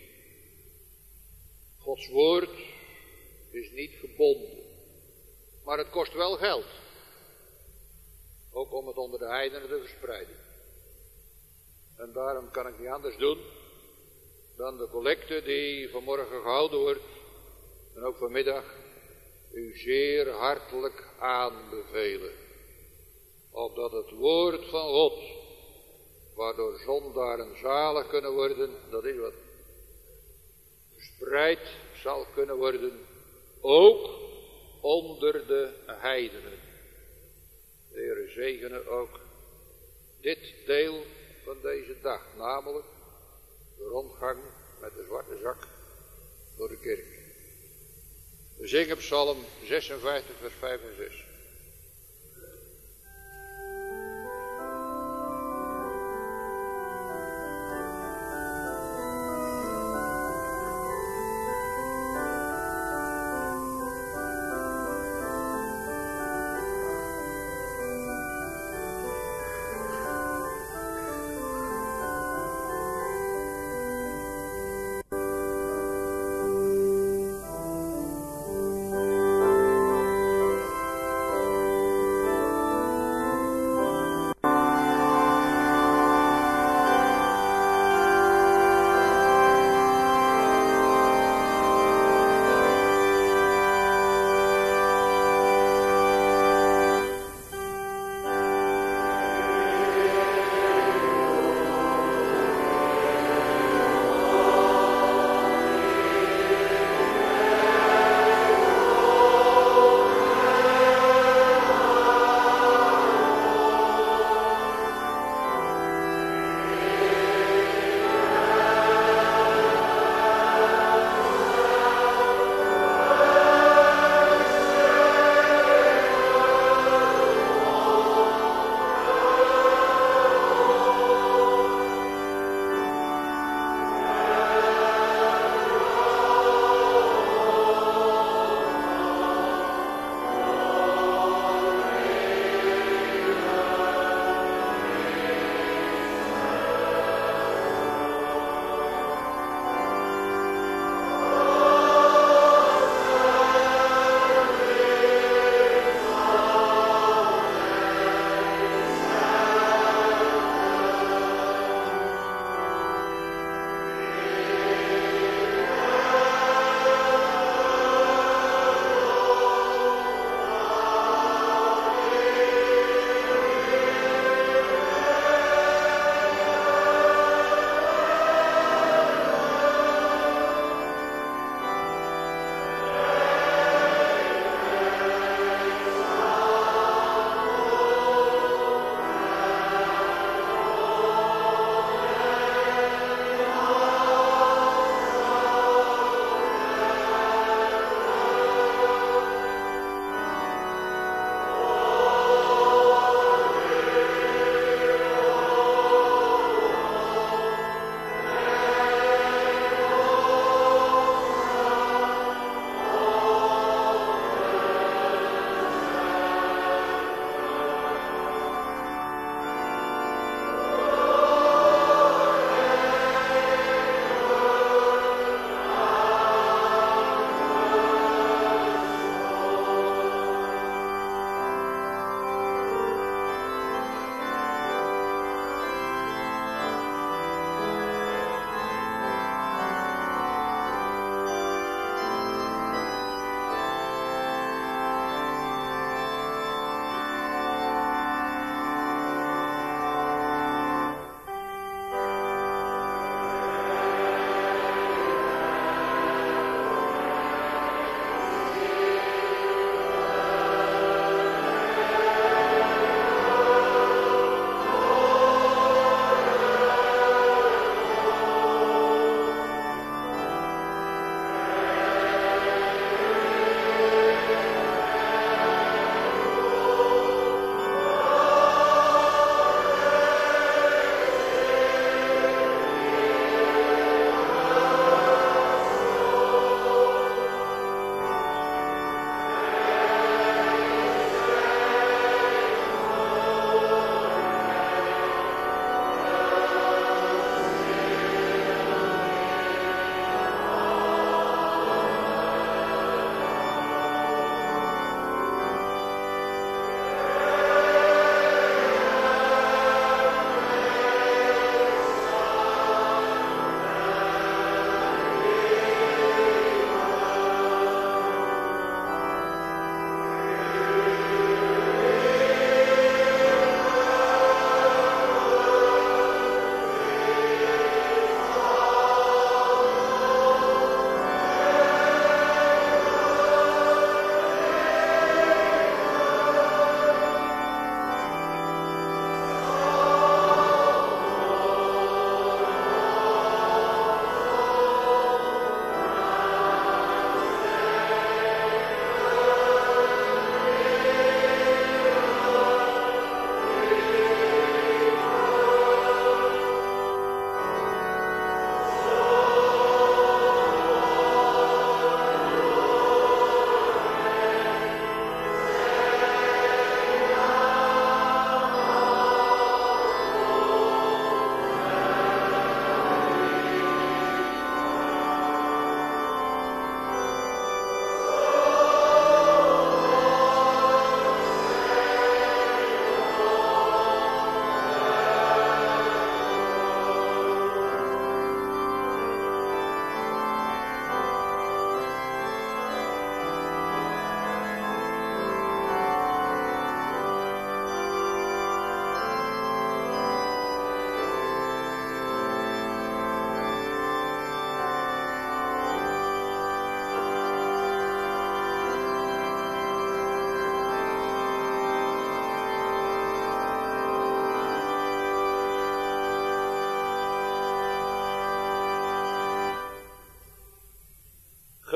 Gods woord is niet gebonden. Maar het kost wel geld. Ook om het onder de heidenen te verspreiden. En daarom kan ik niet anders doen dan de collecte die vanmorgen gehouden wordt. En ook vanmiddag u zeer hartelijk aanbevelen. Opdat het woord van God, waardoor zondaren zalig kunnen worden, dat is wat, verspreid zal kunnen worden, ook onder de heidenen. De Heer zegene ook dit deel van deze dag, namelijk de rondgang met de zwarte zak door de kerk. We zingen Psalm zesenvijftig vers vijf en zes.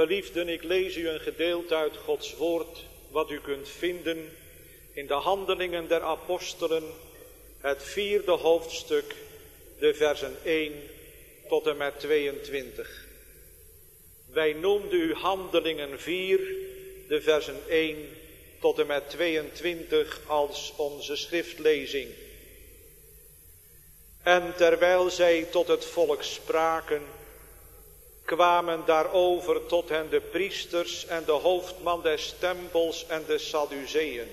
Geliefden, ik lees u een gedeelte uit Gods woord, wat u kunt vinden in de Handelingen der Apostelen, het vierde hoofdstuk, de versen één tot en met tweeëntwintig. Wij noemden u Handelingen vier, de versen één tot en met tweeëntwintig als onze schriftlezing. En terwijl zij tot het volk spraken, kwamen daarover tot hen de priesters en de hoofdman des tempels en de Sadduceeën,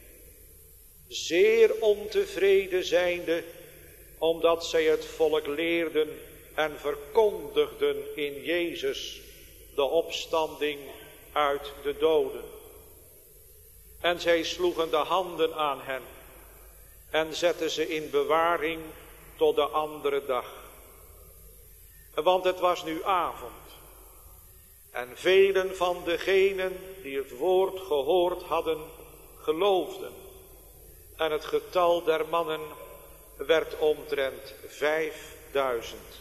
zeer ontevreden zijnde, omdat zij het volk leerden en verkondigden in Jezus de opstanding uit de doden. En zij sloegen de handen aan hen en zetten ze in bewaring tot de andere dag. Want het was nu avond. En velen van degenen die het woord gehoord hadden, geloofden. En het getal der mannen werd omtrent vijfduizend.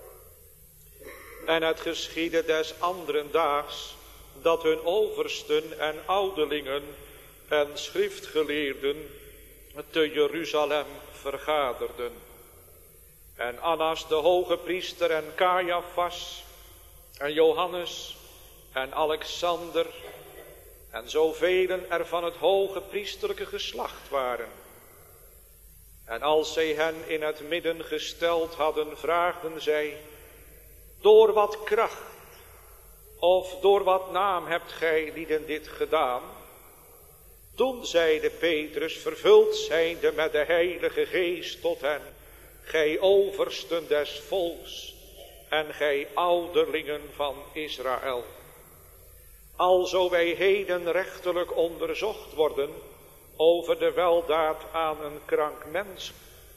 En het geschiedde des anderen daags, dat hun oversten en ouderlingen en schriftgeleerden te Jeruzalem vergaderden. En Annas de hoge priester en Caiaphas en Johannes en Alexander en zoveel er van het hoge priesterlijke geslacht waren. En als zij hen in het midden gesteld hadden, vraagden zij: door wat kracht of door wat naam hebt gij lieden dit gedaan? Toen zeide Petrus, vervuld zijnde met de Heilige Geest, tot hen: gij oversten des volks en gij ouderlingen van Israël. Alzo wij heden rechterlijk onderzocht worden over de weldaad aan een krank mens,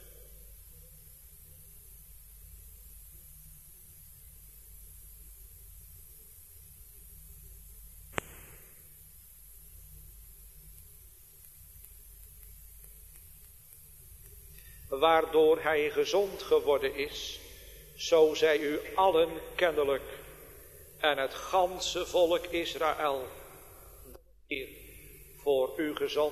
waardoor hij gezond geworden is, zo zij u allen kennelijk en het ganse volk Israël voor u gezond.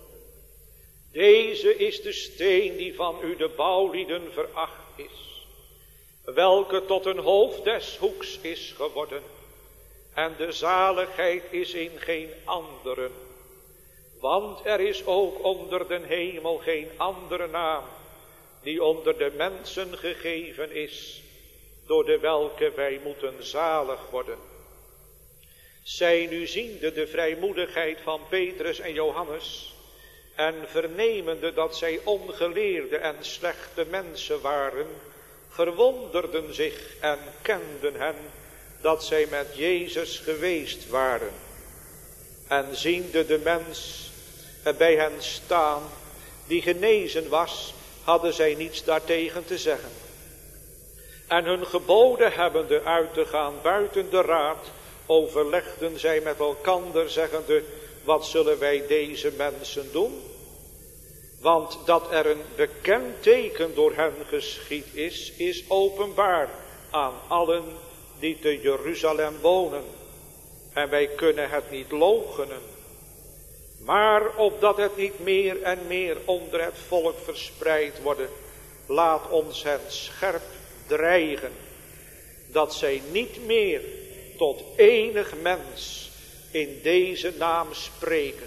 Deze is de steen die van u de bouwlieden veracht is, welke tot een hoofd des hoeks is geworden, en de zaligheid is in geen anderen. Want er is ook onder den hemel geen andere naam die onder de mensen gegeven is, door de welke wij moeten zalig worden. Zij nu ziende de vrijmoedigheid van Petrus en Johannes, en vernemende dat zij ongeleerde en slechte mensen waren, verwonderden zich en kenden hen dat zij met Jezus geweest waren. En ziende de mens bij hen staan, die genezen was, hadden zij niets daartegen te zeggen. En hun geboden hebbende uit te gaan buiten de raad, overlegden zij met elkander, zeggende: wat zullen wij deze mensen doen? Want dat er een bekend teken door hen geschied is, is openbaar aan allen die te Jeruzalem wonen. En wij kunnen het niet loochenen. Maar opdat het niet meer en meer onder het volk verspreid worden, laat ons hen scherp dreigen, dat zij niet meer tot enig mens in deze naam spreken.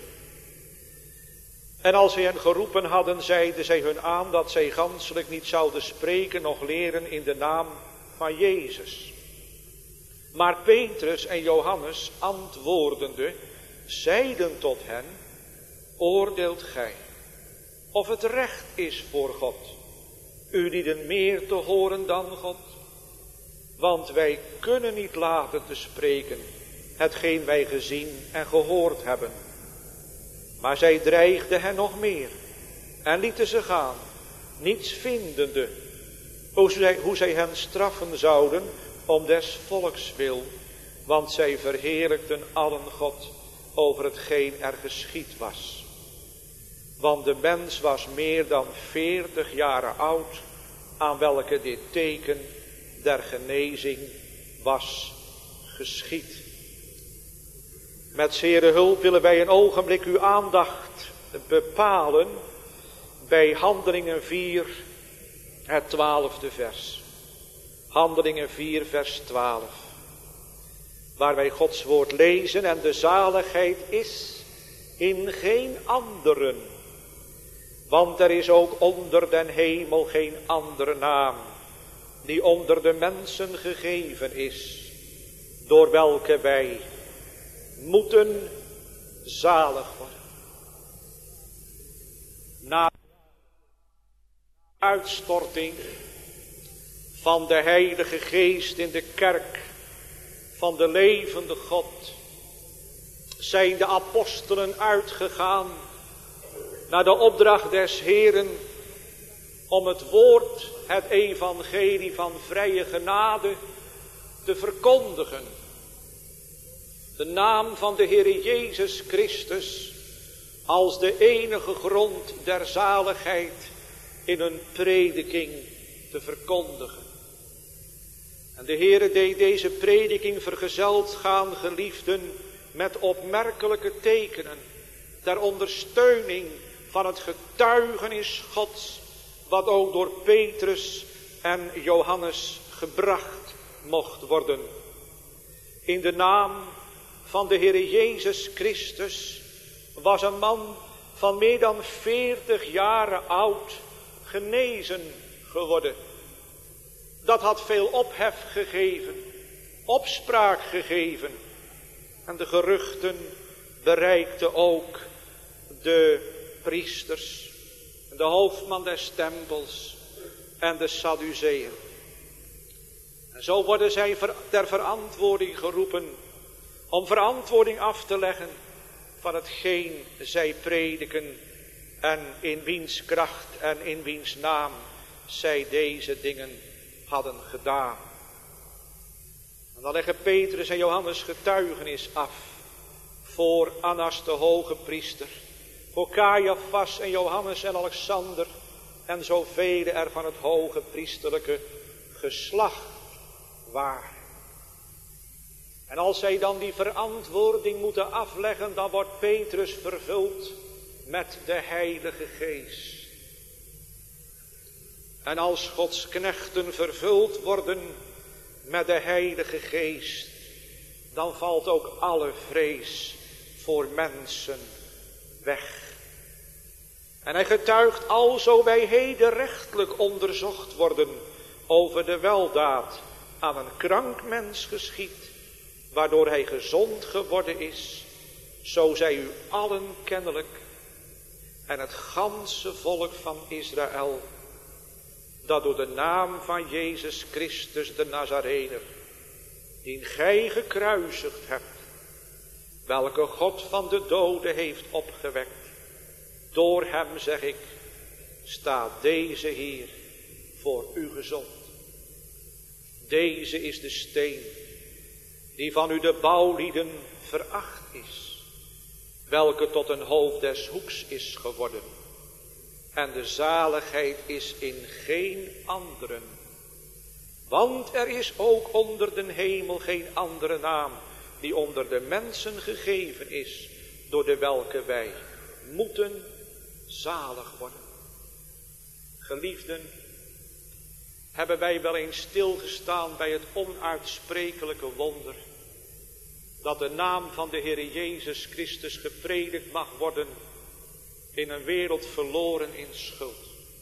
En als zij hen geroepen hadden, zeiden zij hun aan dat zij ganselijk niet zouden spreken, noch leren in de naam van Jezus. Maar Petrus en Johannes antwoordende, zeiden tot hen: oordeelt gij of het recht is voor God u lieden meer te horen dan God? Want wij kunnen niet laten te spreken hetgeen wij gezien en gehoord hebben. Maar zij dreigden hen nog meer en lieten ze gaan, niets vindende hoe zij, hoe zij hen straffen zouden om des volks wil, want zij verheerlijkten allen God over hetgeen er geschied was. Want de mens was meer dan veertig jaren oud, aan welke dit teken der genezing was geschied. Met zere hulp willen wij een ogenblik uw aandacht bepalen bij Handelingen vier, het twaalfde vers. Handelingen vier, vers twaalf. Waar wij Gods woord lezen: en de zaligheid is in geen anderen. Want er is ook onder den hemel geen andere naam die onder de mensen gegeven is, door welke wij moeten zalig worden. Na de uitstorting van de Heilige Geest in de kerk van de levende God zijn de apostelen uitgegaan naar de opdracht des Heeren om het woord, het evangelie van vrije genade te verkondigen. De naam van de Heere Jezus Christus als de enige grond der zaligheid in een prediking te verkondigen. En de Heere deed deze prediking vergezeld gaan, geliefden, met opmerkelijke tekenen ter ondersteuning van het getuigenis Gods, wat ook door Petrus en Johannes gebracht mocht worden. In de naam van de Heere Jezus Christus was een man van meer dan veertig jaren oud genezen geworden. Dat had veel ophef gegeven, opspraak gegeven. En de geruchten bereikten ook de priesters, de hoofdman des tempels en de Sadduceeën. En zo worden zij ter verantwoording geroepen om verantwoording af te leggen van hetgeen zij prediken en in wiens kracht en in wiens naam zij deze dingen hadden gedaan. En dan leggen Petrus en Johannes getuigenis af voor Annas de hoge priester, voor Caiaphas en Johannes en Alexander en zoveel er van het hoge priesterlijke geslacht waren. En als zij dan die verantwoording moeten afleggen, dan wordt Petrus vervuld met de Heilige Geest. En als Gods knechten vervuld worden met de Heilige Geest, dan valt ook alle vrees voor mensen weg. En hij getuigt alzo bij heden rechtelijk onderzocht worden over de weldaad aan een krank mens geschied, waardoor hij gezond geworden is, zo zij u allen kennelijk en het ganse volk van Israël, dat door de naam van Jezus Christus de Nazarener, die gij gekruisigd hebt, welke God van de doden heeft opgewekt, door hem, zeg ik, staat deze hier voor u gezond. Deze is de steen die van u de bouwlieden veracht is, welke tot een hoofd des hoeks is geworden. En de zaligheid is in geen anderen. Want er is ook onder den hemel geen andere naam die onder de mensen gegeven is, door de welke wij moeten zalig worden. Geliefden, hebben wij wel eens stilgestaan bij het onuitsprekelijke wonder dat de naam van de Heer Jezus Christus gepredikt mag worden in een wereld verloren in schuld.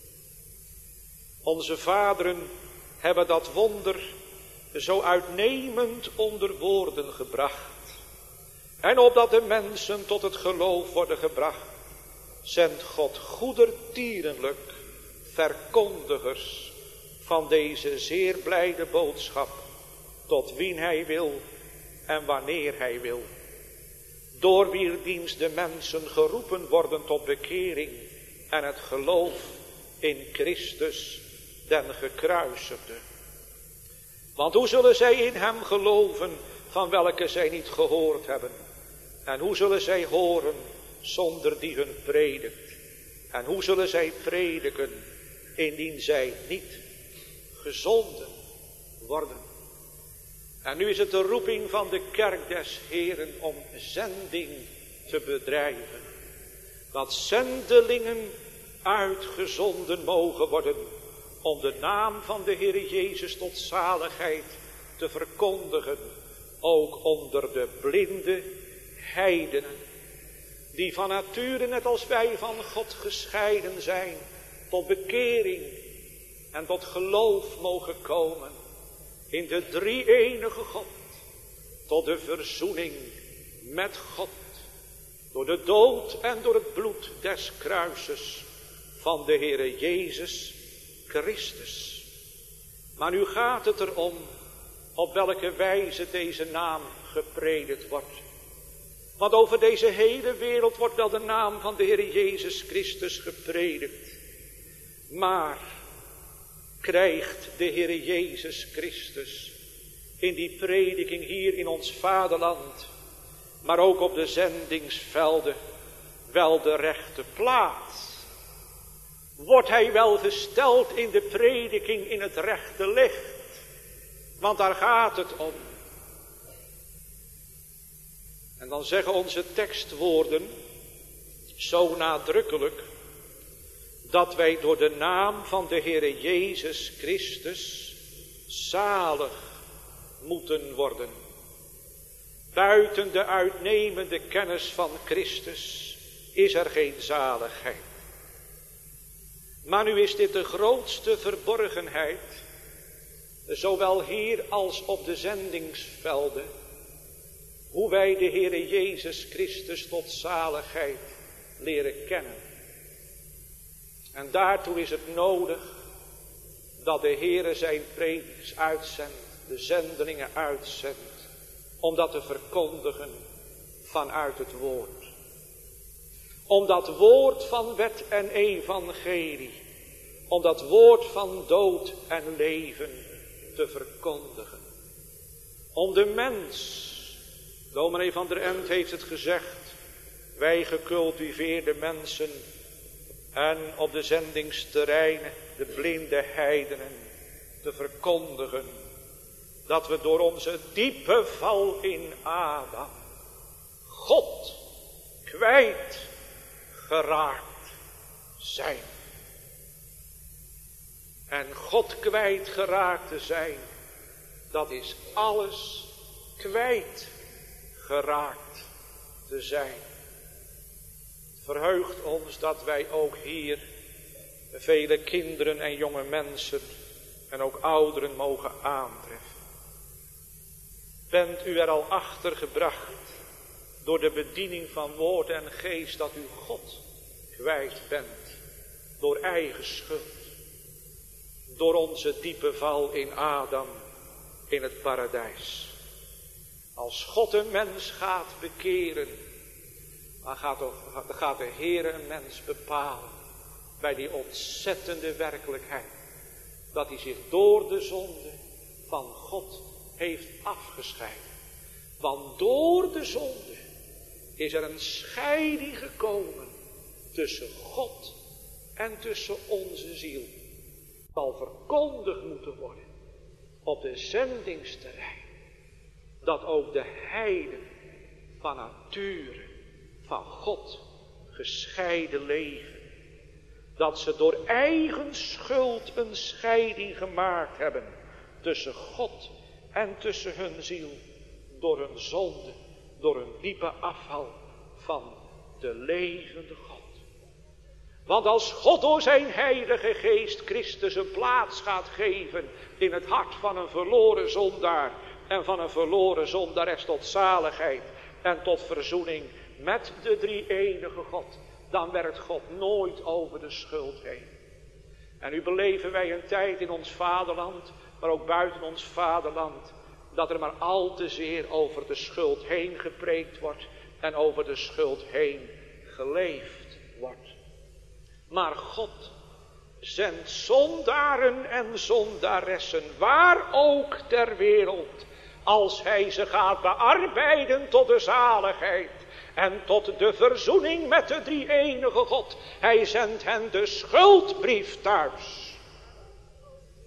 Onze vaderen hebben dat wonder zo uitnemend onder woorden gebracht. En opdat de mensen tot het geloof worden gebracht, zendt God goedertierenlijk verkondigers van deze zeer blijde boodschap, tot wien hij wil en wanneer hij wil. Door wier dienst de mensen geroepen worden tot bekering en het geloof in Christus, den gekruisigde. Want hoe zullen zij in hem geloven, van welke zij niet gehoord hebben? En hoe zullen zij horen, zonder die hun predikt? En hoe zullen zij prediken, indien zij niet gezonden worden? En nu is het de roeping van de kerk des Heren om zending te bedrijven. Dat zendelingen uitgezonden mogen worden om de naam van de Heer Jezus tot zaligheid te verkondigen. Ook onder de blinde heidenen. Die van nature net als wij van God gescheiden zijn. Tot bekering en tot geloof mogen komen. In de drie-enige God. Tot de verzoening met God. Door de dood en door het bloed des kruises van de Heere Jezus Christus. Maar nu gaat het erom op welke wijze deze naam gepredikt wordt. Want over deze hele wereld wordt wel de naam van de Heere Jezus Christus gepredikt. Maar krijgt de Heere Jezus Christus in die prediking hier in ons vaderland, maar ook op de zendingsvelden, wel de rechte plaats? Wordt hij wel gesteld in de prediking in het rechte licht? Want daar gaat het om. En dan zeggen onze tekstwoorden zo nadrukkelijk dat wij door de naam van de Heere Jezus Christus zalig moeten worden. Buiten de uitnemende kennis van Christus is er geen zaligheid. Maar nu is dit de grootste verborgenheid, zowel hier als op de zendingsvelden, hoe wij de Heere Jezus Christus tot zaligheid leren kennen. En daartoe is het nodig dat de Heere zijn predikers uitzendt, de zendelingen uitzendt, om dat te verkondigen vanuit het woord. Om dat woord van wet en evangelie, om dat woord van dood en leven te verkondigen. Om de mens, dominee van der End heeft het gezegd, wij gecultiveerde mensen en op de zendingsterreinen de blinde heidenen te verkondigen, dat we door onze diepe val in Adam God kwijt geraakt zijn. En God kwijt geraakt te zijn, dat is alles kwijt geraakt te zijn. Het verheugt ons dat wij ook hier vele kinderen en jonge mensen en ook ouderen mogen aantreffen. Bent u er al achter gebracht door de bediening van woord en geest dat u God kwijt bent door eigen schuld, door onze diepe val in Adam in het paradijs? Als God een mens gaat bekeren, dan gaat de, dan gaat de Heer een mens bepalen bij die ontzettende werkelijkheid dat hij zich door de zonde van God heeft afgescheiden. Want door de zonde is er een scheiding gekomen tussen God en tussen onze ziel. Het zal verkondigd moeten worden op de zendingsterrein, dat ook de heiden van nature van God gescheiden leven. Dat ze door eigen schuld een scheiding gemaakt hebben tussen God en tussen hun ziel. Door hun zonde, door hun diepe afval van de levende God. Want als God door zijn heilige geest Christus een plaats gaat geven in het hart van een verloren zondaar en van een verloren zondares tot zaligheid en tot verzoening met de drie-enige God, dan werkt God nooit over de schuld heen. En nu beleven wij een tijd in ons vaderland, maar ook buiten ons vaderland, dat er maar al te zeer over de schuld heen gepreekt wordt en over de schuld heen geleefd wordt. Maar God zendt zondaren en zondaressen, waar ook ter wereld, als hij ze gaat bearbeiden tot de zaligheid en tot de verzoening met de drie-enige God. Hij zendt hen de schuldbrief thuis.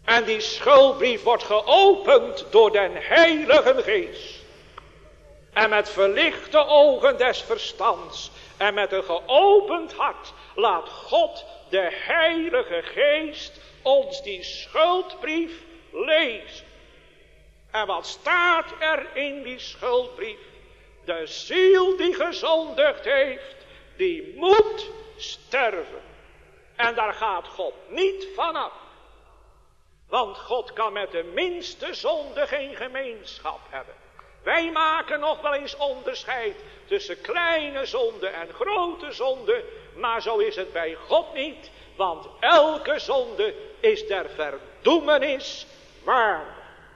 En die schuldbrief wordt geopend door den Heilige Geest. En met verlichte ogen des verstands en met een geopend hart laat God, de Heilige Geest, ons die schuldbrief lezen. En wat staat er in die schuldbrief? De ziel die gezondigd heeft, die moet sterven. En daar gaat God niet vanaf. Want God kan met de minste zonde geen gemeenschap hebben. Wij maken nog wel eens onderscheid tussen kleine zonde en grote zonde. Maar zo is het bij God niet. Want elke zonde is der verdoemenis waardig.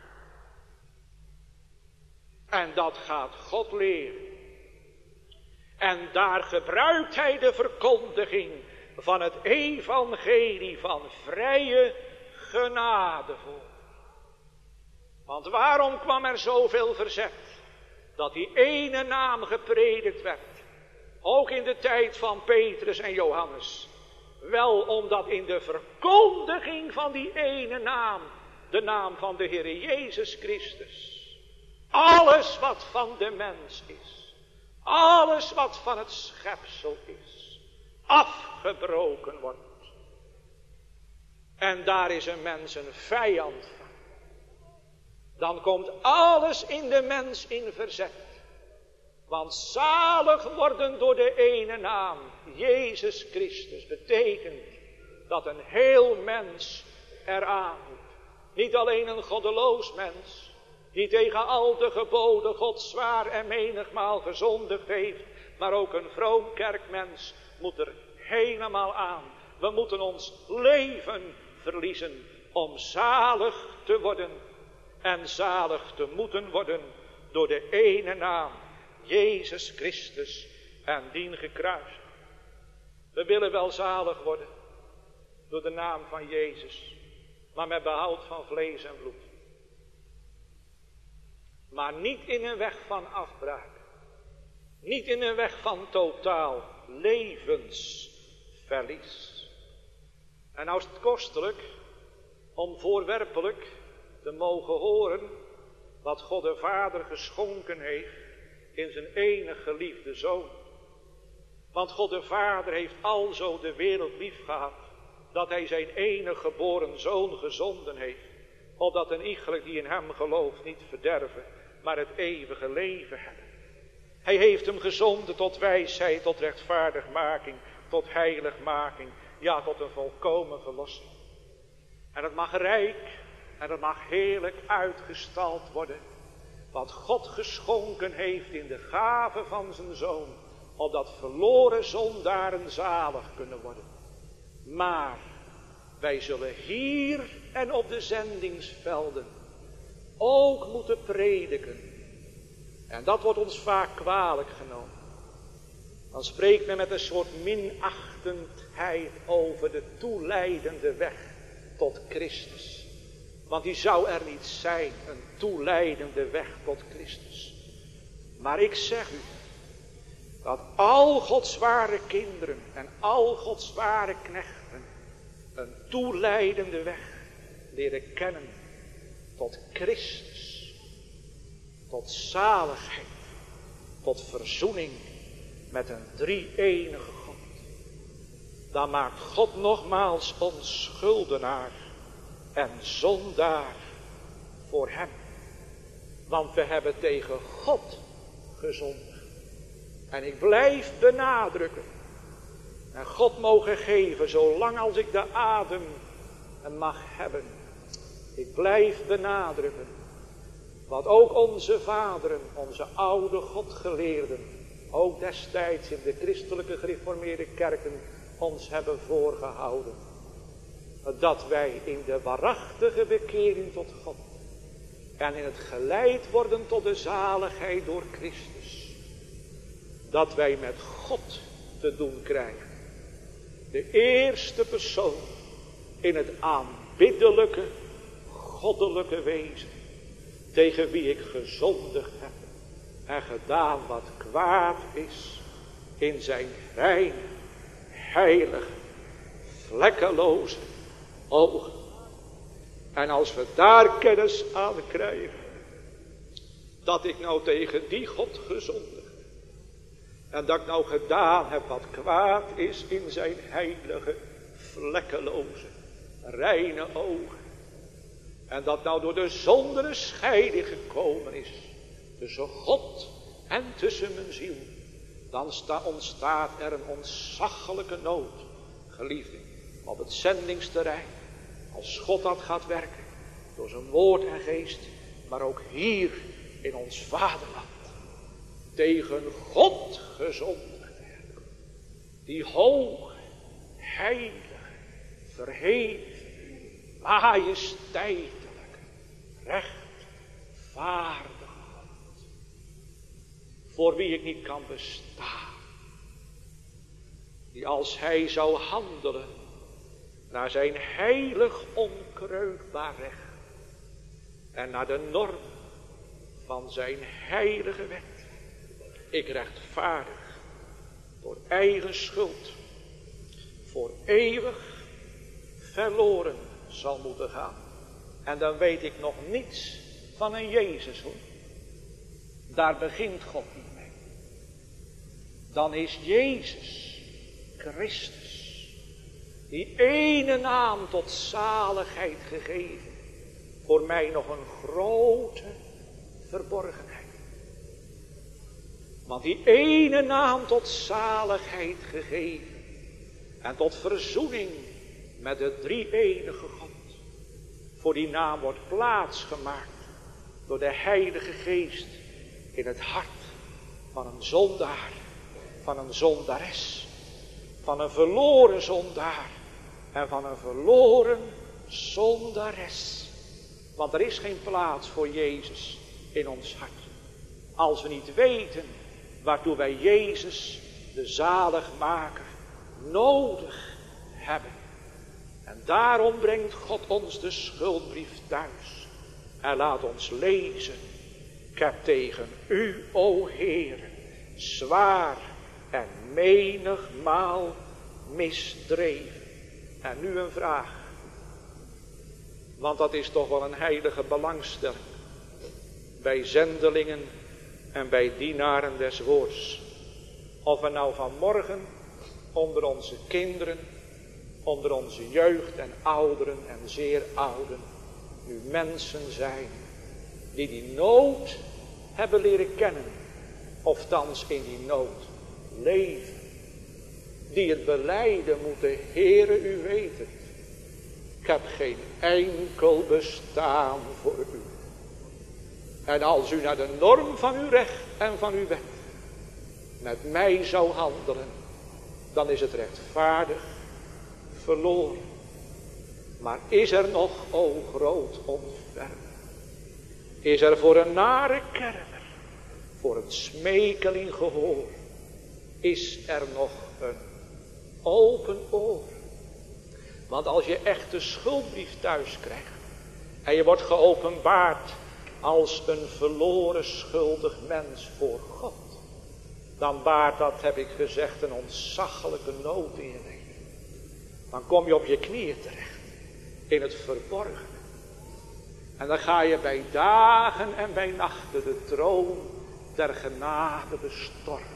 En dat gaat God leren. En daar gebruikt hij de verkondiging van het evangelie van vrije genade voor. Want waarom kwam er zoveel verzet? Dat die ene naam gepredikt werd. Ook in de tijd van Petrus en Johannes. Wel omdat in de verkondiging van die ene naam, de naam van de Heer Jezus Christus, alles wat van de mens is, alles wat van het schepsel is, afgebroken wordt. En daar is een mens een vijand van. Dan komt alles in de mens in verzet. Want zalig worden door de ene naam, Jezus Christus, betekent dat een heel mens eraan moet. Niet alleen een goddeloos mens, die tegen al de geboden God zwaar en menigmaal gezondigd heeft, maar ook een vroom kerkmens moet er helemaal aan. We moeten ons leven verliezen om zalig te worden en zalig te moeten worden door de ene naam, Jezus Christus en dien gekruisigd. We willen wel zalig worden door de naam van Jezus, maar met behoud van vlees en bloed. Maar niet in een weg van afbraak. Niet in een weg van totaal levensverlies. En nou is het kostelijk om voorwerpelijk te mogen horen wat God de Vader geschonken heeft in zijn enige geliefde Zoon. Want God de Vader heeft alzo de wereld lief gehad, dat hij zijn enige geboren Zoon gezonden heeft, opdat een iegelijk die in hem gelooft niet verderven, maar het eeuwige leven hebben. Hij heeft hem gezonden tot wijsheid, tot rechtvaardigmaking, tot heiligmaking, ja, tot een volkomen verlossing. En het mag rijk en het mag heerlijk uitgestald worden, wat God geschonken heeft in de gave van zijn Zoon, opdat verloren zondaren zalig kunnen worden. Maar wij zullen hier en op de zendingsvelden ook moeten prediken. En dat wordt ons vaak kwalijk genomen. Dan spreekt men met een soort minachtendheid over de toeleidende weg tot Christus. Want die zou er niet zijn, een toeleidende weg tot Christus. Maar ik zeg u, dat al Gods ware kinderen en al Gods ware knechten een toeleidende weg leren kennen tot Christus, tot zaligheid, tot verzoening met een drie-enige God. Dan maakt God nogmaals ons schuldenaar en zondaar voor hem. Want we hebben tegen God gezondigd. En ik blijf benadrukken. En God mogen geven, zolang als ik de adem mag hebben. Ik blijf benadrukken. Wat ook onze vaderen, onze oude Godgeleerden, ook destijds in de christelijke gereformeerde kerken ons hebben voorgehouden. Dat wij in de waarachtige bekering tot God en in het geleid worden tot de zaligheid door Christus, dat wij met God te doen krijgen. De eerste persoon in het aanbiddelijke, goddelijke wezen, tegen wie ik gezondigd heb en gedaan wat kwaad is, in zijn reine, heilige, vlekkeloze ogen. En als we daar kennis aan krijgen, dat ik nou tegen die God gezondigd en dat ik nou gedaan heb wat kwaad is in zijn heilige, vlekkeloze, reine ogen. En dat nou door de zonde een scheiding gekomen is tussen God en tussen mijn ziel. Dan sta, ontstaat er een ontzaglijke nood, geliefde, op het zendingsterrein. Als God dat gaat werken, door zijn woord en geest, maar ook hier in ons vaderland. Tegen God gezondigd hebben. Die hoge, heilige, verheven, majesteitelijke, rechtvaardige God. Voor wie ik niet kan bestaan. Die als hij zou handelen naar zijn heilig onkreukbaar recht. En naar de norm van zijn heilige wet. Ik rechtvaardig door eigen schuld voor eeuwig verloren zal moeten gaan. En dan weet ik nog niets van een Jezus hoor. Daar begint God niet mee. Dan is Jezus Christus, die ene naam tot zaligheid gegeven, voor mij nog een grote verborgenheid. Want die ene naam tot zaligheid gegeven en tot verzoening met de drie-enige God. Voor die naam wordt plaats gemaakt door de Heilige Geest in het hart van een zondaar, van een zondares, van een verloren zondaar en van een verloren zondares. Want er is geen plaats voor Jezus in ons hart. Als we niet weten waartoe wij Jezus, de zaligmaker, nodig hebben. En daarom brengt God ons de schuldbrief thuis. En laat ons lezen. Ik heb tegen u, o Heere, zwaar en menigmaal misdreven. En nu een vraag. Want dat is toch wel een heilige belangstelling. Bij zendelingen en bij dienaren des woords. Of we nou vanmorgen onder onze kinderen, onder onze jeugd en ouderen en zeer ouden, nu mensen zijn die die nood hebben leren kennen. Of thans in die nood leven. Die het belijden moeten, Heere, u weet het. Ik heb geen enkel bestaan voor u. En als u naar de norm van uw recht en van uw wet met mij zou handelen, dan is het rechtvaardig verloren. Maar is er nog, o groot ontfermer, is er voor een nare kerver, voor een smekeling gehoor, is er nog een open oor. Want als je echt de schuldbrief thuis krijgt en je wordt geopenbaard als een verloren schuldig mens voor God, dan baart dat, heb ik gezegd, een ontzaglijke nood in je leven. Dan kom je op je knieën terecht, in het verborgene. En dan ga je bij dagen en bij nachten de troon der genade bestormen.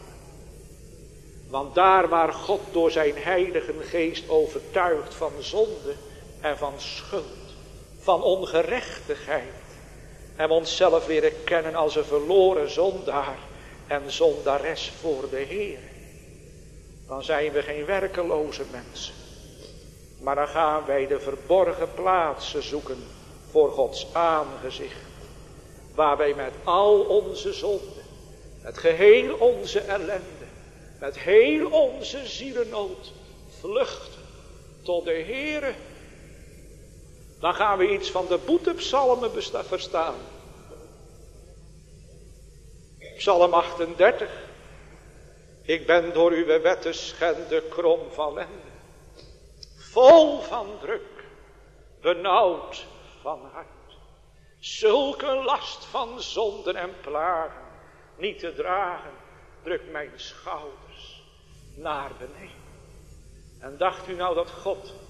Want daar waar God door zijn heilige geest overtuigt van zonde en van schuld, van ongerechtigheid, en we onszelf leren kennen als een verloren zondaar en zondares voor de Heer, dan zijn we geen werkeloze mensen. Maar dan gaan wij de verborgen plaatsen zoeken voor Gods aangezicht, waar wij met al onze zonden, met geheel onze ellende, met heel onze zielennood vluchten tot de Heere. Dan gaan we iets van de boetepsalmen verstaan. Psalm achtendertig. Ik ben door uw wetten schende krom van ende. Vol van druk, benauwd van hart. Zulke last van zonden en plagen niet te dragen, drukt mijn schouders naar beneden. En dacht u nou dat God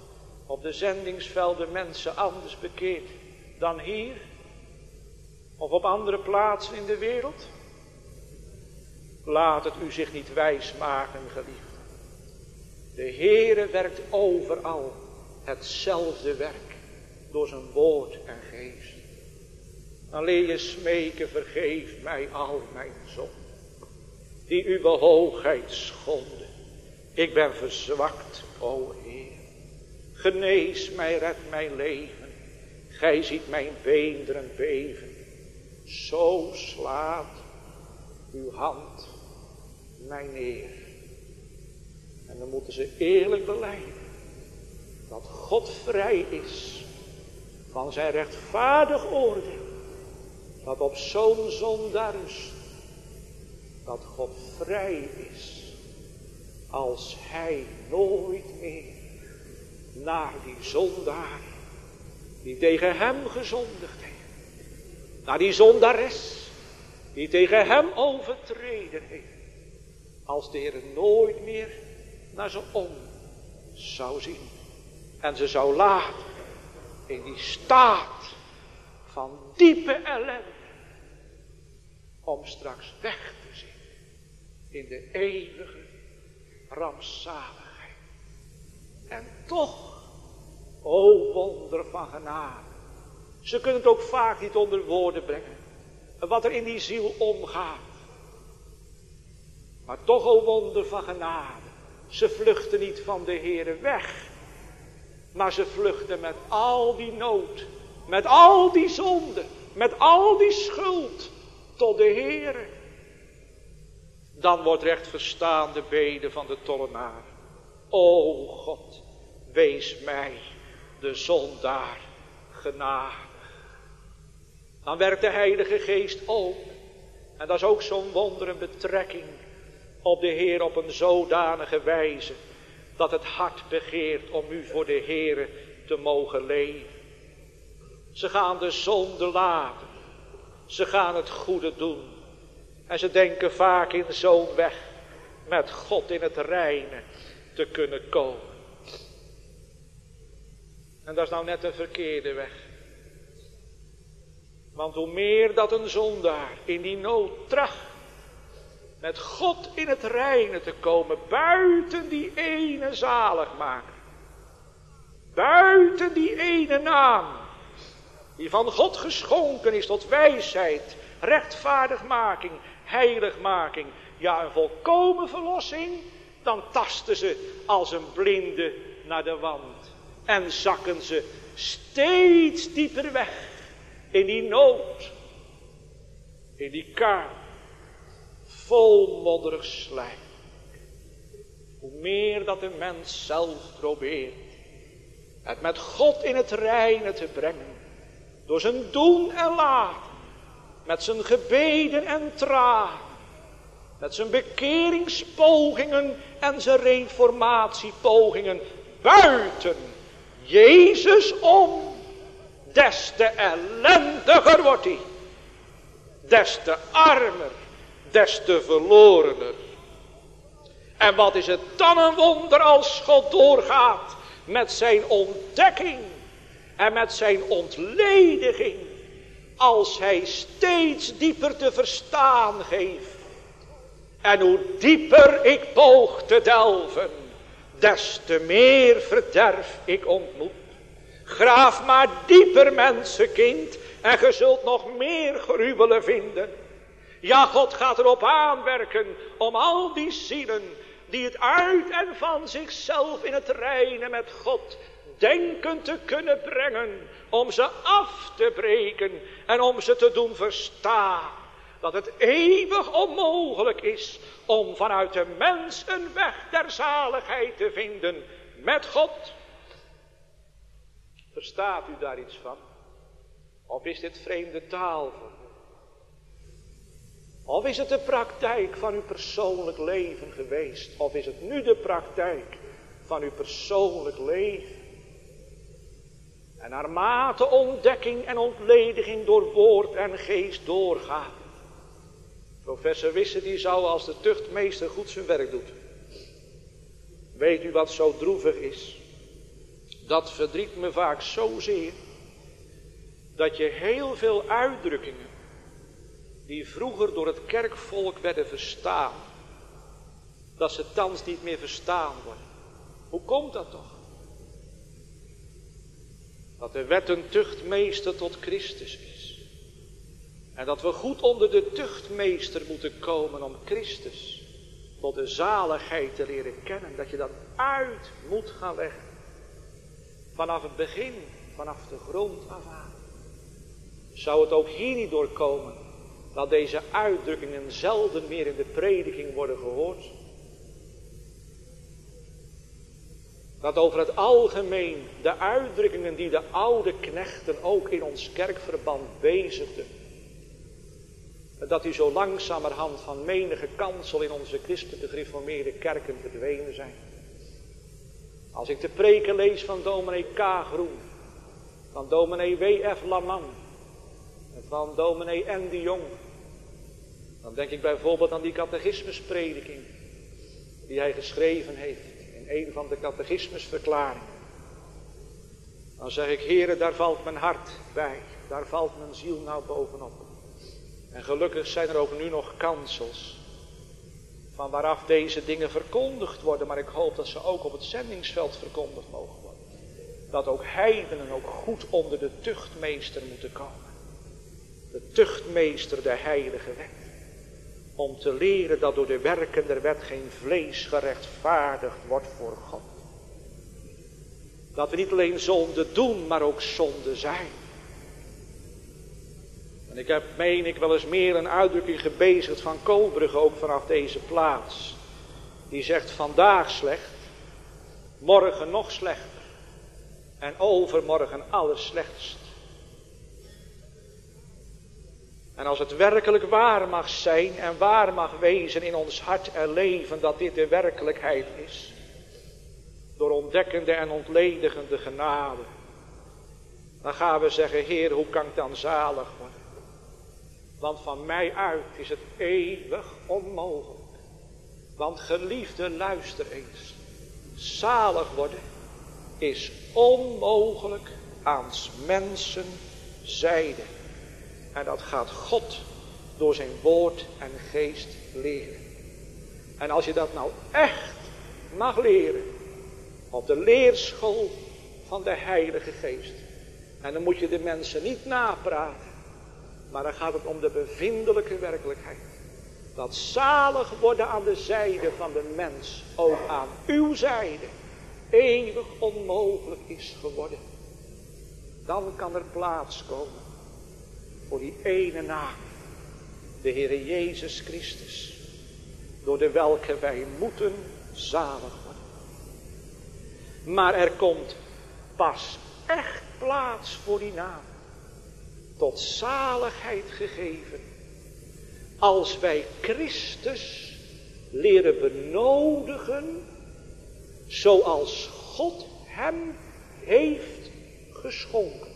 op de zendingsvelden mensen anders bekeert dan hier? Of op andere plaatsen in de wereld? Laat het u zich niet wijs maken, geliefd. De Heere werkt overal hetzelfde werk door zijn woord en geest. Dan leer je smeken, vergeef mij al mijn zonden, die uw hoogheid schonden. Ik ben verzwakt, o Heer. Genees mij, red mijn leven. Gij ziet mijn beenderen beven. Zo slaat uw hand mij neer. En dan moeten ze eerlijk belijden dat God vrij is van zijn rechtvaardig oordeel. Dat op zo'n zondaar rust. Dat God vrij is als hij nooit meer naar die zondaar die tegen hem gezondigd heeft, naar die zondares die tegen hem overtreden heeft, als de Heer nooit meer naar ze om zou zien en ze zou laten in die staat van diepe ellende, om straks weg te zien in de eeuwige rampzaligheid. En toch, o wonder van genade, ze kunnen het ook vaak niet onder woorden brengen, wat er in die ziel omgaat. Maar toch, o wonder van genade, ze vluchten niet van de Heere weg, maar ze vluchten met al die nood, met al die zonde, met al die schuld tot de Heere. Dan wordt recht verstaan de bede van de tollenaar. O God, wees mij, de zondaar, genadig. Dan werkt de Heilige Geest ook. En dat is ook zo'n wonder, een betrekking op de Heer op een zodanige wijze, dat het hart begeert om u voor de Heere te mogen leven. Ze gaan de zonde laten. Ze gaan het goede doen. En ze denken vaak in zo'n weg met God in het reine te kunnen komen. En dat is nou net een verkeerde weg. Want hoe meer dat een zondaar in die nood tracht met God in het reine te komen, buiten die ene zaligmaker, buiten die ene naam, die van God geschonken is tot wijsheid, rechtvaardigmaking, heiligmaking, ja een volkomen verlossing, dan tasten ze als een blinde naar de wand en zakken ze steeds dieper weg in die nood, in die kuil, vol modderig slijk. Hoe meer dat de mens zelf probeert het met God in het reine te brengen, door zijn doen en laten, met zijn gebeden en tranen, met zijn bekeringspogingen en zijn reformatiepogingen, buiten Jezus om, des te ellendiger wordt hij, des te armer, des te verlorener. En wat is het dan een wonder als God doorgaat met zijn ontdekking en met zijn ontlediging, als hij steeds dieper te verstaan geeft. En hoe dieper ik poog te delven, des te meer verderf ik ontmoet. Graaf maar dieper, mensenkind, en ge zult nog meer gruwelen vinden. Ja, God gaat erop aanwerken om al die zielen die het uit en van zichzelf in het reine met God denken te kunnen brengen, om ze af te breken en om ze te doen verstaan dat het eeuwig onmogelijk is om vanuit de mens een weg der zaligheid te vinden met God. Verstaat u daar iets van? Of is dit vreemde taal voor u? Of is het de praktijk van uw persoonlijk leven geweest? Of is het nu de praktijk van uw persoonlijk leven? En naarmate ontdekking en ontlediging door woord en geest doorgaat. Professor Wisse die zou als de tuchtmeester goed zijn werk doet. Weet u wat zo droevig is? Dat verdriet me vaak zozeer, dat je heel veel uitdrukkingen, die vroeger door het kerkvolk werden verstaan, dat ze thans niet meer verstaan worden. Hoe komt dat toch? Dat de wet een tuchtmeester tot Christus is. En dat we goed onder de tuchtmeester moeten komen om Christus tot de zaligheid te leren kennen. Dat je dat uit moet gaan leggen. Vanaf het begin, vanaf de grond af aan. Zou het ook hier niet doorkomen dat deze uitdrukkingen zelden meer in de prediking worden gehoord? Dat over het algemeen de uitdrukkingen die de oude knechten ook in ons kerkverband bezigden, dat die zo langzamerhand van menige kansel in onze christelijke gereformeerde kerken verdwenen zijn. Als ik de preken lees van dominee K. Groen, van dominee W F Laman en van dominee N. de Jong, dan denk ik bijvoorbeeld aan die catechismusprediking die hij geschreven heeft in een van de catechismusverklaringen. Dan zeg ik, Heere, daar valt mijn hart bij, daar valt mijn ziel nou bovenop. En gelukkig zijn er ook nu nog kansels van waaraf deze dingen verkondigd worden, maar ik hoop dat ze ook op het zendingsveld verkondigd mogen worden. Dat ook heidenen ook goed onder de tuchtmeester moeten komen. De tuchtmeester, de heilige wet. Om te leren dat door de werken der wet geen vlees gerechtvaardigd wordt voor God. Dat we niet alleen zonde doen, maar ook zonde zijn. En ik heb, meen ik, wel eens meer een uitdrukking gebezigd van Koolbrugge, ook vanaf deze plaats. Die zegt vandaag slecht, morgen nog slechter en overmorgen allerslechtst. En als het werkelijk waar mag zijn en waar mag wezen in ons hart en leven dat dit de werkelijkheid is, door ontdekkende en ontledigende genade, dan gaan we zeggen, Heer, hoe kan ik dan zalig worden? Want van mij uit is het eeuwig onmogelijk. Want geliefde, luister eens. Zalig worden is onmogelijk aan mensen zijde. En dat gaat God door zijn woord en geest leren. En als je dat nou echt mag leren op de leerschool van de Heilige Geest. En dan moet je de mensen niet napraten. Maar dan gaat het om de bevindelijke werkelijkheid. Dat zalig worden aan de zijde van de mens, ook aan uw zijde, eeuwig onmogelijk is geworden. Dan kan er plaats komen voor die ene naam, de Heere Jezus Christus, door de welke wij moeten zalig worden. Maar er komt pas echt plaats voor die naam, tot zaligheid gegeven, als wij Christus leren benodigen, zoals God hem heeft geschonken.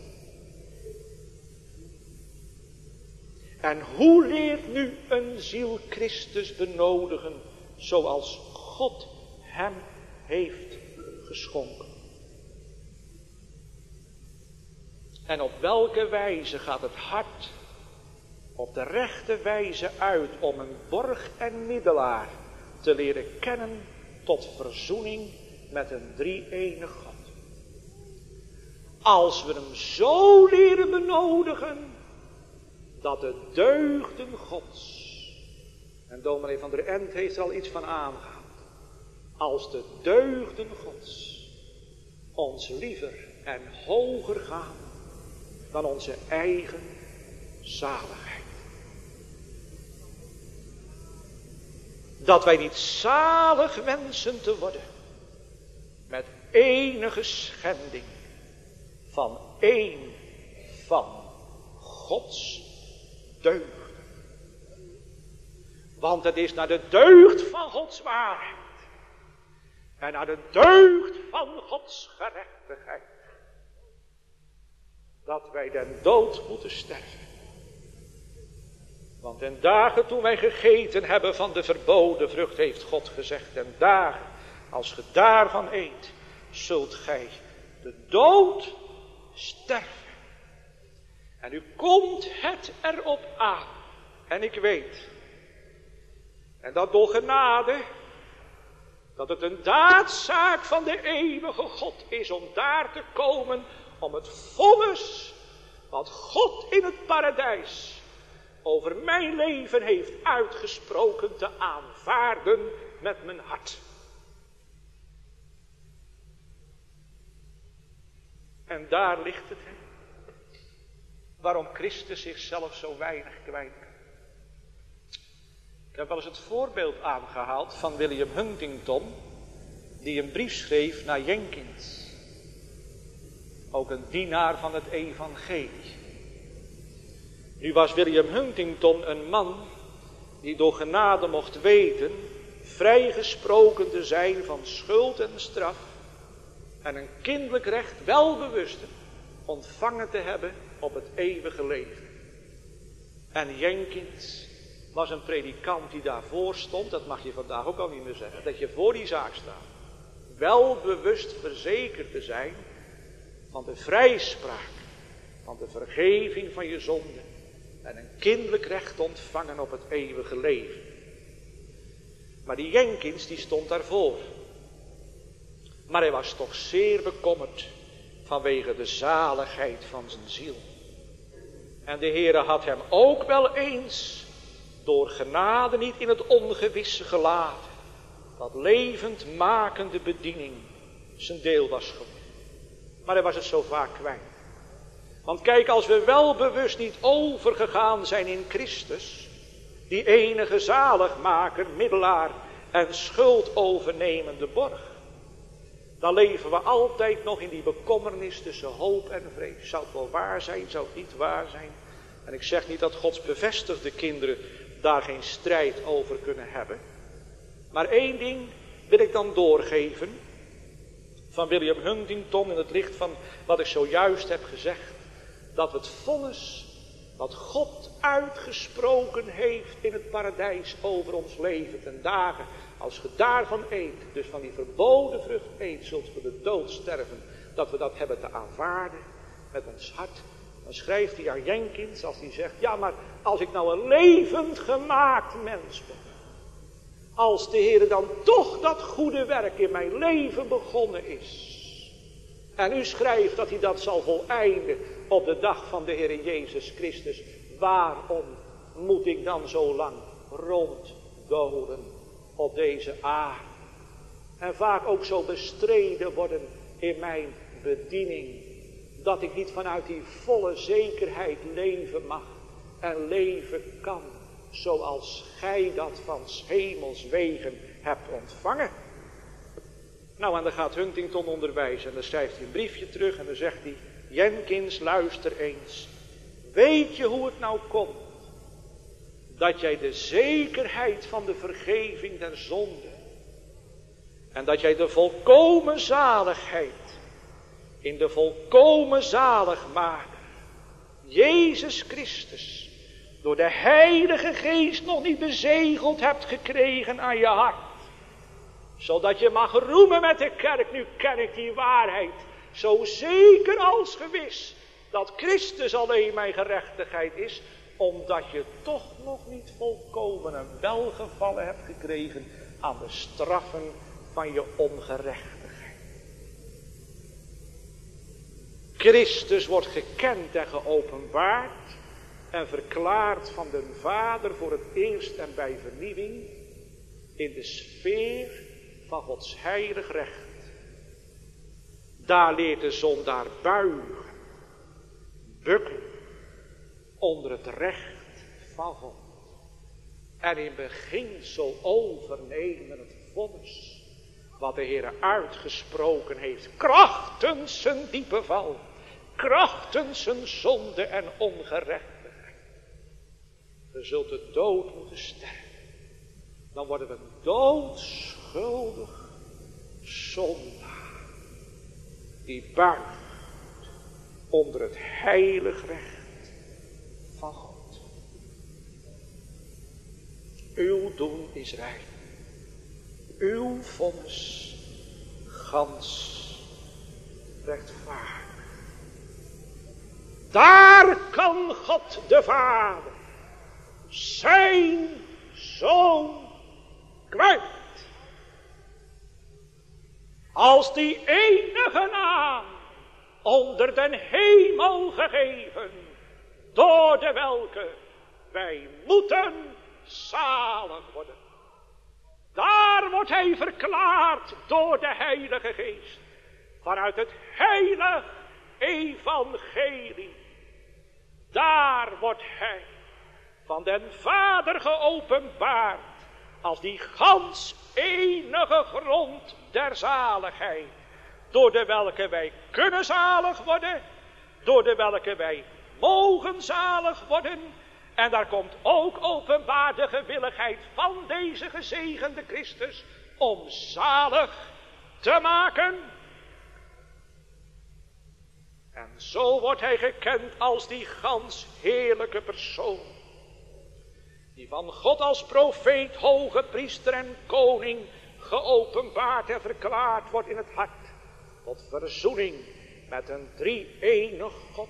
En hoe leert nu een ziel Christus benodigen, zoals God hem heeft geschonken? En op welke wijze gaat het hart op de rechte wijze uit om een borg en middelaar te leren kennen tot verzoening met een drie-enig God? Als we hem zo leren benodigen dat de deugden Gods, en dominee van der End heeft er al iets van aangehaald, als de deugden Gods ons liever en hoger gaan dan onze eigen zaligheid. Dat wij niet zalig wensen te worden met enige schending van één van Gods deugden. Want het is naar de deugd van Gods waarheid en naar de deugd van Gods gerechtigheid dat wij den dood moeten sterven. Want in dagen toen wij gegeten hebben van de verboden vrucht, heeft God gezegd, en dagen als ge daarvan eet, zult gij de dood sterven. En u komt het erop aan. En ik weet, en dat door genade, dat het een daadzaak van de eeuwige God is om daar te komen, om het vonnis wat God in het paradijs over mijn leven heeft uitgesproken te aanvaarden met mijn hart. En daar ligt het. He. Waarom Christus zichzelf zo weinig kwijt kan. Ik heb wel eens het voorbeeld aangehaald van William Huntington, die een brief schreef naar Jenkins. Ook een dienaar van het evangelie. Nu was William Huntington een man die door genade mocht weten vrijgesproken te zijn van schuld en straf en een kinderlijk recht welbewust ontvangen te hebben op het eeuwige leven. En Jenkins was een predikant die daarvoor stond, dat mag je vandaag ook al niet meer zeggen, dat je voor die zaak staat. Welbewust verzekerd te zijn van de vrijspraak, van de vergeving van je zonde en een kinderlijk recht ontvangen op het eeuwige leven. Maar die Jenkins die stond daarvoor. Maar hij was toch zeer bekommerd vanwege de zaligheid van zijn ziel. En de Heere had hem ook wel eens door genade niet in het ongewisse gelaten, dat levend makende bediening zijn deel was geworden. Maar hij was het zo vaak kwijt. Want kijk, als we wel bewust niet overgegaan zijn in Christus, die enige zaligmaker, middelaar en schuldovernemende borg, dan leven we altijd nog in die bekommernis tussen hoop en vrees. Zou het wel waar zijn, zou het niet waar zijn? En ik zeg niet dat Gods bevestigde kinderen daar geen strijd over kunnen hebben. Maar één ding wil ik dan doorgeven van William Huntington in het licht van wat ik zojuist heb gezegd. Dat het vonnis wat God uitgesproken heeft in het paradijs over ons leven ten dagen, als ge daarvan eet, dus van die verboden vrucht eet, zult ge de dood sterven, dat we dat hebben te aanvaarden met ons hart. Dan schrijft hij aan Jenkins als hij zegt, ja maar als ik nou een levend gemaakt mens ben, als de Heer dan toch dat goede werk in mijn leven begonnen is, en u schrijft dat hij dat zal voleinden op de dag van de Heer Jezus Christus, waarom moet ik dan zo lang ronddolen op deze aarde? En vaak ook zo bestreden worden in mijn bediening, dat ik niet vanuit die volle zekerheid leven mag en leven kan, zoals gij dat van 's hemels wegen hebt ontvangen. Nou, en dan gaat Huntington onderwijzen en dan schrijft hij een briefje terug en dan zegt hij, Jenkins, luister eens. Weet je hoe het nou komt dat jij de zekerheid van de vergeving der zonde en dat jij de volkomen zaligheid in de volkomen zaligmaker Jezus Christus door de Heilige Geest nog niet bezegeld hebt gekregen aan je hart, zodat je mag roemen met de kerk, nu ken ik die waarheid, zo zeker als gewis, dat Christus alleen mijn gerechtigheid is, omdat je toch nog niet volkomen en welgevallen hebt gekregen aan de straffen van je ongerechtigheid. Christus wordt gekend en geopenbaard en verklaard van de Vader voor het eerst en bij vernieuwing in de sfeer van Gods heilig recht. Daar leert de zondaar buigen, bukken onder het recht van God. En in beginsel overnemen het vonnis wat de Heer uitgesproken heeft, krachtens zijn diepe val, krachtens zijn zonde en ongerechtigheid. We zult de dood moeten sterven. Dan worden we doodschuldig zondaar, die buigt onder het heilig recht van God. Uw doen is rein, uw vonnis gans rechtvaardig. Daar kan God de Vader zijn Zoon kwijt. Als die enige naam onder den hemel gegeven, door de welke wij moeten zalig worden. Daar wordt hij verklaard door de Heilige Geest. Vanuit het heilig evangelie. Daar wordt hij van den Vader geopenbaard. Als die gans enige grond der zaligheid. Door de welke wij kunnen zalig worden. Door de welke wij mogen zalig worden. En daar komt ook openbaar de gewilligheid van deze gezegende Christus. Om zalig te maken. En zo wordt hij gekend als die gans heerlijke persoon. Die van God als profeet, hoge priester en koning geopenbaard en verklaard wordt in het hart. Tot verzoening met een drie-enig God.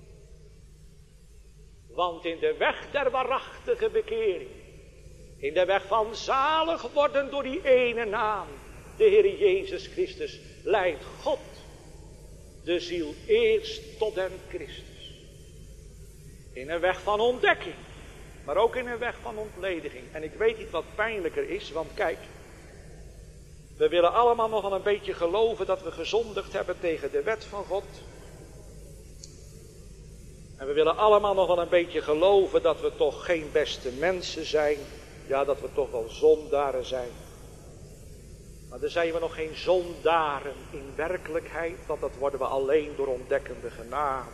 Want in de weg der waarachtige bekering, in de weg van zalig worden door die ene naam, de Heer Jezus Christus, leidt God de ziel eerst tot den Christus. In een weg van ontdekking, maar ook in een weg van ontlediging. En ik weet niet wat pijnlijker is, want kijk, we willen allemaal nog wel een beetje geloven dat we gezondigd hebben tegen de wet van God. En we willen allemaal nog wel een beetje geloven dat we toch geen beste mensen zijn. Ja, dat we toch wel zondaren zijn. Maar dan zijn we nog geen zondaren in werkelijkheid, want dat worden we alleen door ontdekkende genade.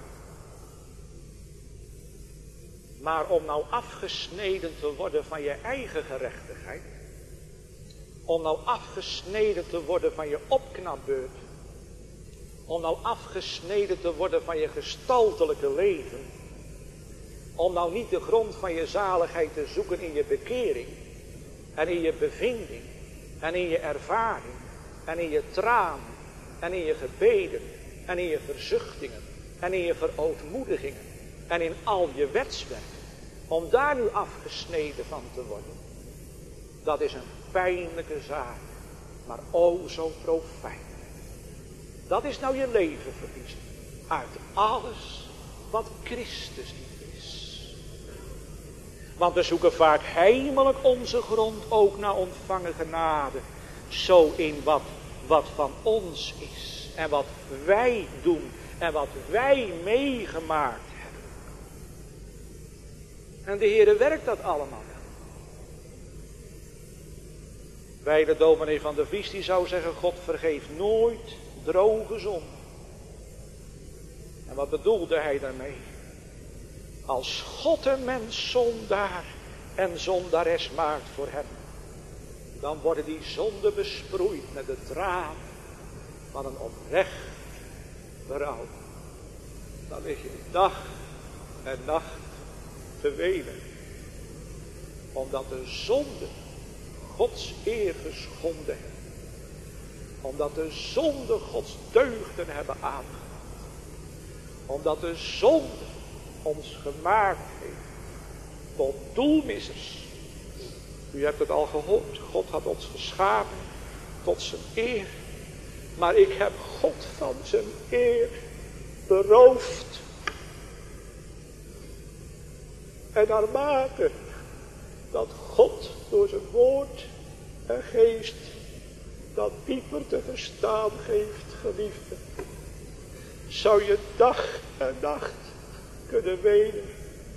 Maar om nou afgesneden te worden van je eigen gerechtigheid, om nou afgesneden te worden van je opknapbeurt, om nou afgesneden te worden van je gestaltelijke leven, om nou niet de grond van je zaligheid te zoeken in je bekering en in je bevinding en in je ervaring en in je tranen en in je gebeden en in je verzuchtingen en in je verootmoedigingen en in al je wetswerk, om daar nu afgesneden van te worden, dat is een pijnlijke zaak, maar o zo profijtelijk. Dat is nou je leven verliezen uit alles wat Christus niet is. Want we zoeken vaak heimelijk onze grond ook naar ontvangen genade. Zo in wat, wat van ons is. En wat wij doen. En wat wij meegemaakt hebben. En de Heere werkt dat allemaal. Bij de dominee van de Vries die zou zeggen, God vergeeft nooit droge zonde. En wat bedoelde hij daarmee? Als God een mens zondaar en zondares maakt voor hem, dan worden die zonden besproeid met de traan van een oprecht berouw. Dan lig je dag en nacht te wenen, omdat de zonde Gods eer geschonden heeft. Omdat de zonde Gods deugden hebben aangehad. Omdat de zonde ons gemaakt heeft tot doelmissers. U hebt het al gehoord. God had ons geschapen tot zijn eer. Maar ik heb God van zijn eer beroofd. En naarmate dat God door zijn woord en geest dat dieper te verstaan geeft, geliefde, zou je dag en nacht kunnen wenen.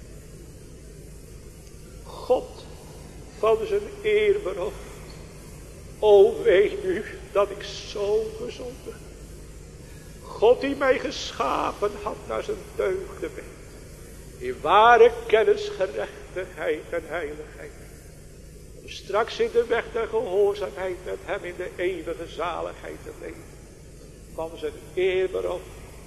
God van zijn eer beroofd. O wee nu dat ik zo gezondigd. God die mij geschapen had naar zijn deugden weet. In ware kennis, gerechtigheid en heiligheid. Om straks in de weg der gehoorzaamheid met hem in de eeuwige zaligheid te leven. Van zijn eer beroofd.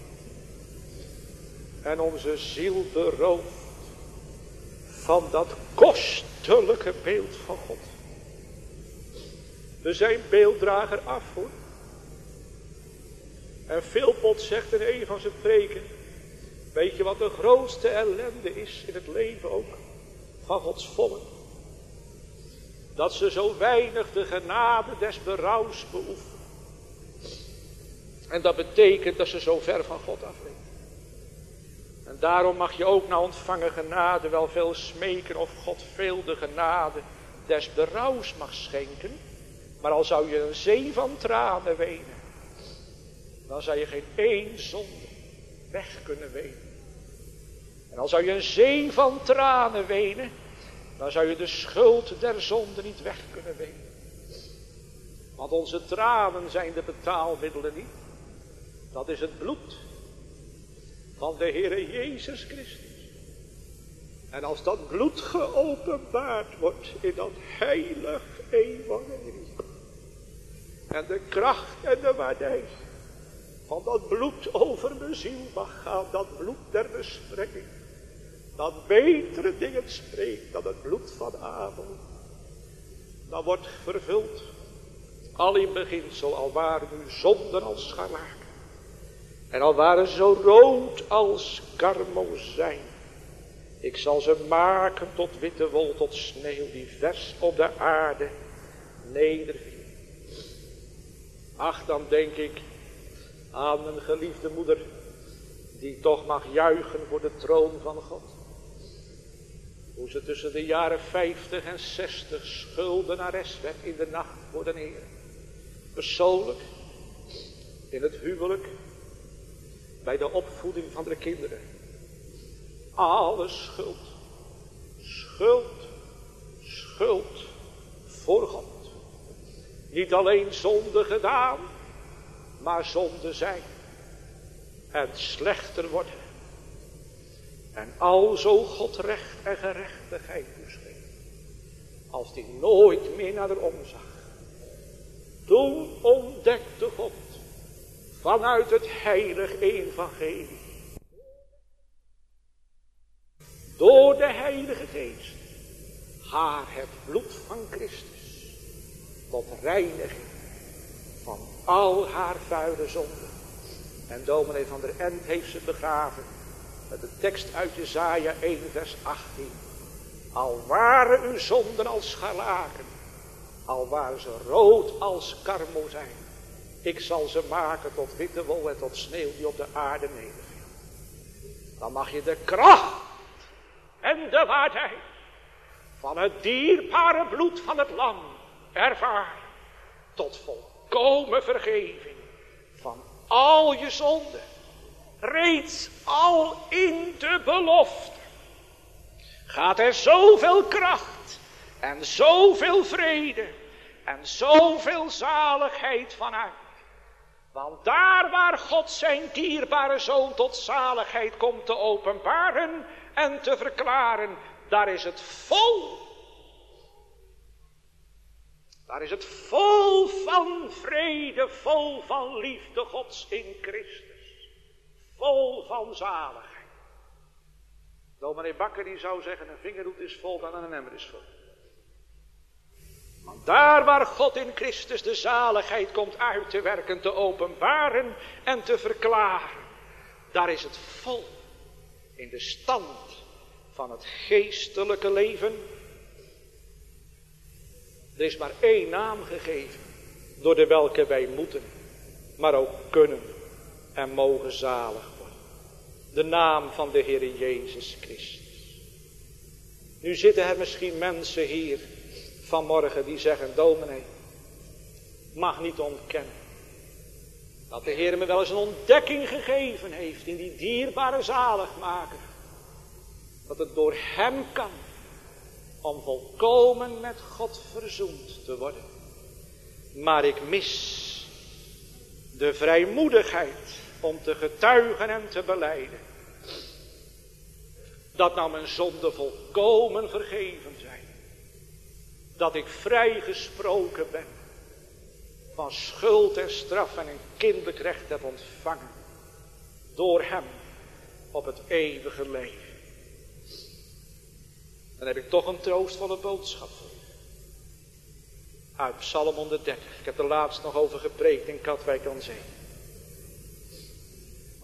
En onze ziel beroofd van dat kostelijke beeld van God. We zijn beelddrager af hoor. En Philpot zegt in een van zijn preken, weet je wat de grootste ellende is in het leven ook van Gods volk? Dat ze zo weinig de genade des berouws beoefenen. En dat betekent dat ze zo ver van God afleven. En daarom mag je ook na ontvangen genade wel veel smeken of God veel de genade des berouws mag schenken. Maar al zou je een zee van tranen wenen, dan zou je geen één zonde weg kunnen wenen. En al zou je een zee van tranen wenen, dan zou je de schuld der zonde niet weg kunnen wenen. Want onze tranen zijn de betaalmiddelen niet. Dat is het bloed van de Heere Jezus Christus. En als dat bloed geopenbaard wordt in dat heilig evangelie. En de kracht en de waardij van dat bloed over mijn ziel mag gaan. Dat bloed der besprekking. Dat betere dingen spreekt dan het bloed van Abel. Dan wordt vervuld. Al in beginsel, al waren uw zonden als scharlaken. En al waren ze zo rood als karmozijn. Ik zal ze maken tot witte wol, tot sneeuw die vers op de aarde nederviel. Ach, dan denk ik aan een geliefde moeder die toch mag juichen voor de troon van God. Hoe ze tussen de jaren vijftig en zestig schuldenares werd in de nacht voor de Heer. Persoonlijk, in het huwelijk, bij de opvoeding van de kinderen. Alle schuld, schuld, schuld voor God. Niet alleen zonde gedaan, maar zonde zijn. En slechter worden. En alzo God recht en gerechtigheid toeschreef. Als die nooit meer naar haar omzag. Toen ontdekte God vanuit het heilig evangelie. Door de Heilige Geest. Haar het bloed van Christus. Tot reiniging van al haar vuile zonden. En dominee van der End heeft ze begraven. Met de tekst uit Jesaja één vers achttien. Al waren uw zonden als scharlaken. Al waren ze rood als karmozijn. Ik zal ze maken tot witte wol en tot sneeuw die op de aarde nederviel. Dan mag je de kracht en de waarheid van het dierbare bloed van het lam ervaren. Tot volkomen vergeving van al je zonden. Reeds al in de belofte gaat er zoveel kracht en zoveel vrede en zoveel zaligheid vanuit. Want daar waar God zijn dierbare zoon tot zaligheid komt te openbaren en te verklaren, daar is het vol. Daar is het vol van vrede, vol van liefde Gods in Christus. Vol van zaligheid. Dominee Bakker die zou zeggen, een vingerhoed is vol dan een emmer is vol. Want daar waar God in Christus de zaligheid komt uit te werken, te openbaren en te verklaren, daar is het vol in de stand van het geestelijke leven. Er is maar één naam gegeven, door de welke wij moeten, maar ook kunnen en mogen zalig worden. De naam van de Heer Jezus Christus. Nu zitten er misschien mensen hier vanmorgen die zeggen, dominee, mag niet ontkennen dat de Heer me wel eens een ontdekking gegeven heeft in die dierbare zaligmaker. Dat het door hem kan om volkomen met God verzoend te worden. Maar ik mis de vrijmoedigheid om te getuigen en te belijden. Dat nou mijn zonden volkomen vergeven zijn. Dat ik vrijgesproken ben van schuld en straf en een kinderlijk recht heb ontvangen. Door hem op het eeuwige leven. Dan heb ik toch een troostvolle boodschap voor u. Uit Psalm honderddertig. Ik heb er laatst nog over gepreekt in Katwijk aan Zee.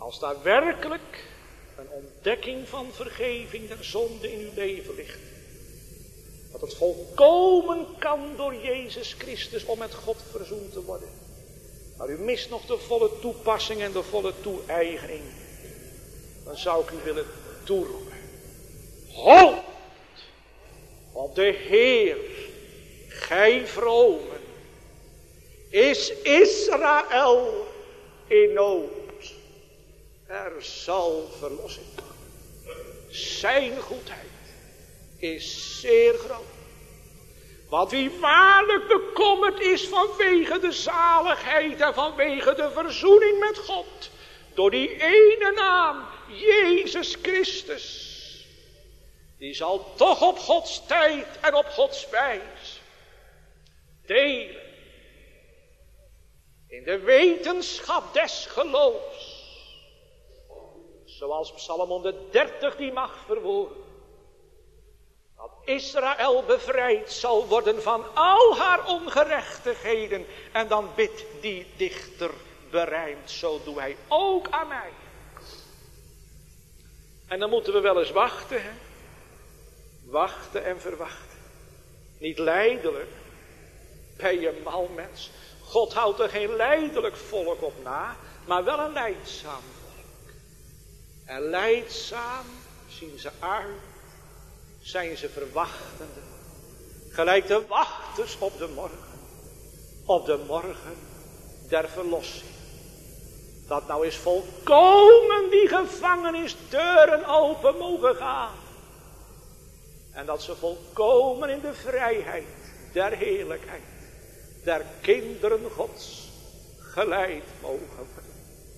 Als daar werkelijk een ontdekking van vergeving der zonde in uw leven ligt. Dat het volkomen kan door Jezus Christus om met God verzoend te worden. Maar u mist nog de volle toepassing en de volle toe-eigening. Dan zou ik u willen toeroepen. Hoop op de Heer, gij vromen. Is Israël in nood? Er zal verlossing komen. Zijn goedheid is zeer groot. Want wie waarlijk bekommerd is vanwege de zaligheid en vanwege de verzoening met God. Door die ene naam, Jezus Christus. Die zal toch op Gods tijd en op Gods wijs delen. In de wetenschap des geloofs. Zoals Psalm honderddertig die mag verwoorden. Dat Israël bevrijd zal worden van al haar ongerechtigheden. En dan bidt die dichter berijmd. Zo doe hij ook aan mij. En dan moeten we wel eens wachten. Hè? Wachten en verwachten. Niet lijdelijk. Ben je mal mens. God houdt er geen lijdelijk volk op na. Maar wel een lijdzaam volk. En lijdzaam zien ze uit. Zijn ze verwachtende. Gelijk de wachters op de morgen. Op de morgen der verlossing. Dat nou is volkomen die gevangenisdeuren open mogen gaan. En dat ze volkomen in de vrijheid der heerlijkheid. Der kinderen Gods geleid mogen worden.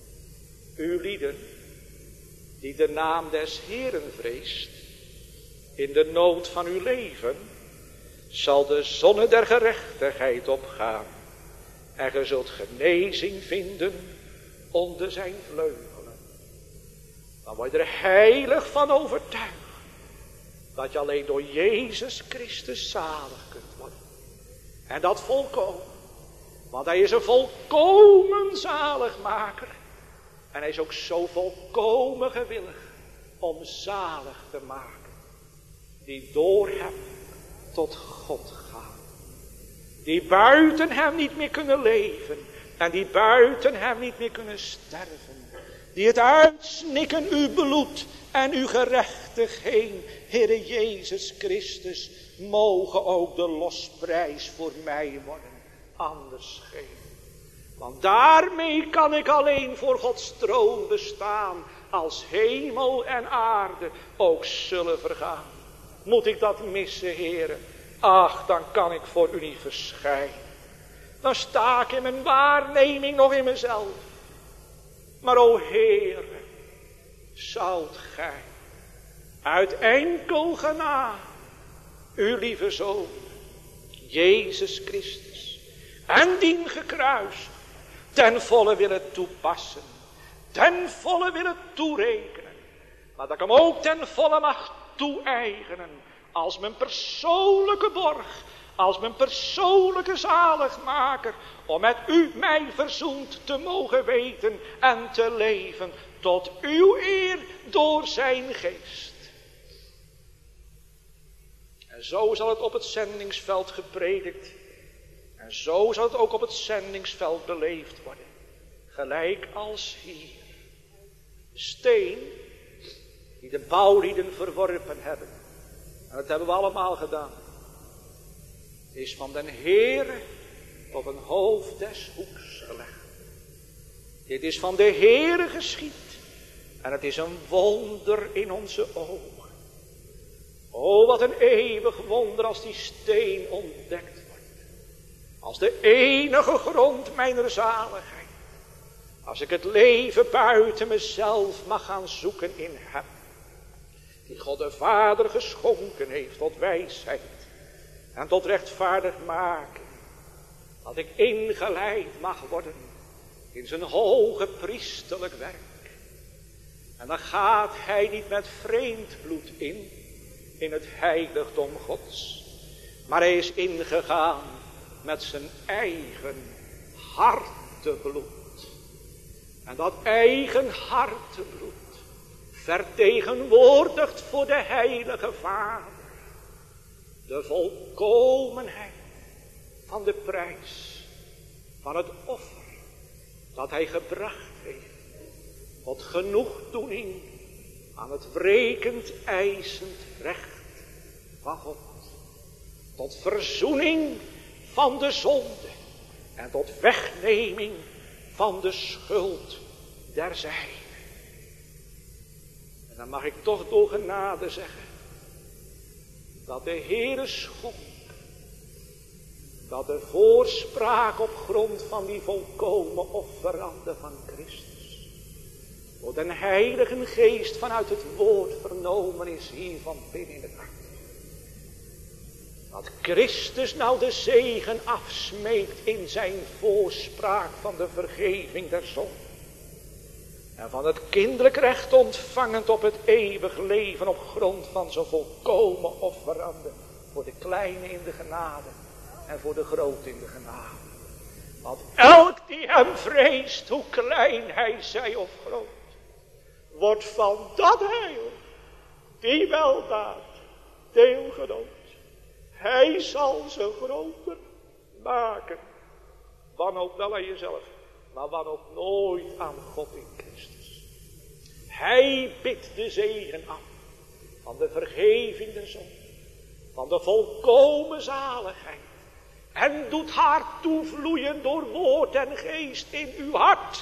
U lieden die de naam des Heeren vreest. In de nood van uw leven zal de zonne der gerechtigheid opgaan. En ge zult genezing vinden onder zijn vleugelen. Dan word je er heilig van overtuigd. Dat je alleen door Jezus Christus zalig kunt worden. En dat volkomen. Want hij is een volkomen zaligmaker. En hij is ook zo volkomen gewillig om zalig te maken. Die door hem tot God gaan. Die buiten hem niet meer kunnen leven. En die buiten hem niet meer kunnen sterven. Die het uitsnikken uw bloed en uw gerechtigheid. Heere Jezus Christus, mogen ook de losprijs voor mij worden. Anders geen. Want daarmee kan ik alleen voor Gods troon bestaan. Als hemel en aarde ook zullen vergaan. Moet ik dat missen, heren? Ach, dan kan ik voor u niet verschijnen. Dan sta ik in mijn waarneming nog in mezelf. Maar o Heer, zoudt gij uit enkel genade uw lieve Zoon, Jezus Christus, en dien gekruist, ten volle willen toepassen, ten volle willen toerekenen, maar dat ik hem ook ten volle mag toe-eigenen, als mijn persoonlijke borg, als mijn persoonlijke zaligmaker, om met u mij verzoend te mogen weten en te leven, tot uw eer door zijn geest. En zo zal het op het zendingsveld gepredikt, en zo zal het ook op het zendingsveld beleefd worden, gelijk als hier. De steen die de bouwlieden verworpen hebben, en dat hebben we allemaal gedaan, is van den Heere op een hoofd des hoeks gelegd. Dit is van de Heere geschied. En het is een wonder in onze ogen. O, wat een eeuwig wonder als die steen ontdekt wordt. Als de enige grond mijner zaligheid. Als ik het leven buiten mezelf mag gaan zoeken in hem. Die God de Vader geschonken heeft tot wijsheid. En tot rechtvaardigmaking. Dat ik ingeleid mag worden in zijn hoge priesterlijk werk. En dan gaat hij niet met vreemd bloed in, in het heiligdom Gods. Maar hij is ingegaan met zijn eigen hartebloed. En dat eigen hartebloed vertegenwoordigt voor de heilige Vader de volkomenheid van de prijs, van het offer dat hij gebracht heeft, tot genoegdoening aan het wrekend eisend recht van God, tot verzoening van de zonde en tot wegneming van de schuld der zijnen. En dan mag ik toch door genade zeggen dat de Heere schonk dat de voorspraak op grond van die volkomen offerande van Christus door den Heilige Geest vanuit het woord vernomen is hier van binnen in het hart. Dat Christus nou de zegen afsmeekt in zijn voorspraak van de vergeving der zonde. En van het kinderlijk recht ontvangend op het eeuwig leven op grond van zo'n volkomen offerande voor de kleine in de genade en voor de grote in de genade. Want elk die hem vreest, hoe klein hij zij of groot, wordt van dat heil, die weldaad, deelgenoot. Hij zal ze groter maken. Wanhoop wel aan jezelf, maar wanhoop nooit aan God in Christus. Hij bidt de zegen af van de vergeving der zonde, van de volkomen zaligheid. En doet haar toevloeien door woord en geest in uw hart.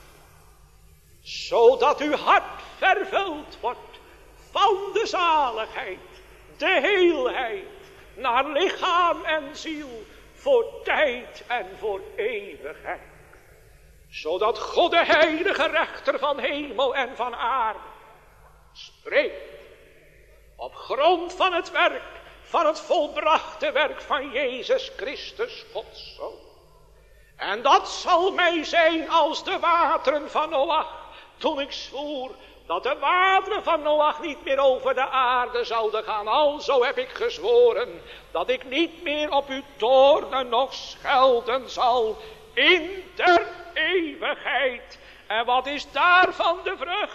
Zodat uw hart vervuld wordt van de zaligheid, de heelheid, naar lichaam en ziel, voor tijd en voor eeuwigheid. Zodat God de heilige rechter van hemel en van aarde spreekt op grond van het werk, van het volbrachte werk van Jezus Christus, Gods Zoon. En dat zal mij zijn als de wateren van Noach, toen ik zwoer dat de wateren van Noach niet meer over de aarde zouden gaan. Alzo heb ik gezworen dat ik niet meer op uw toornen nog schelden zal in der eeuwigheid. En wat is daarvan de vrucht?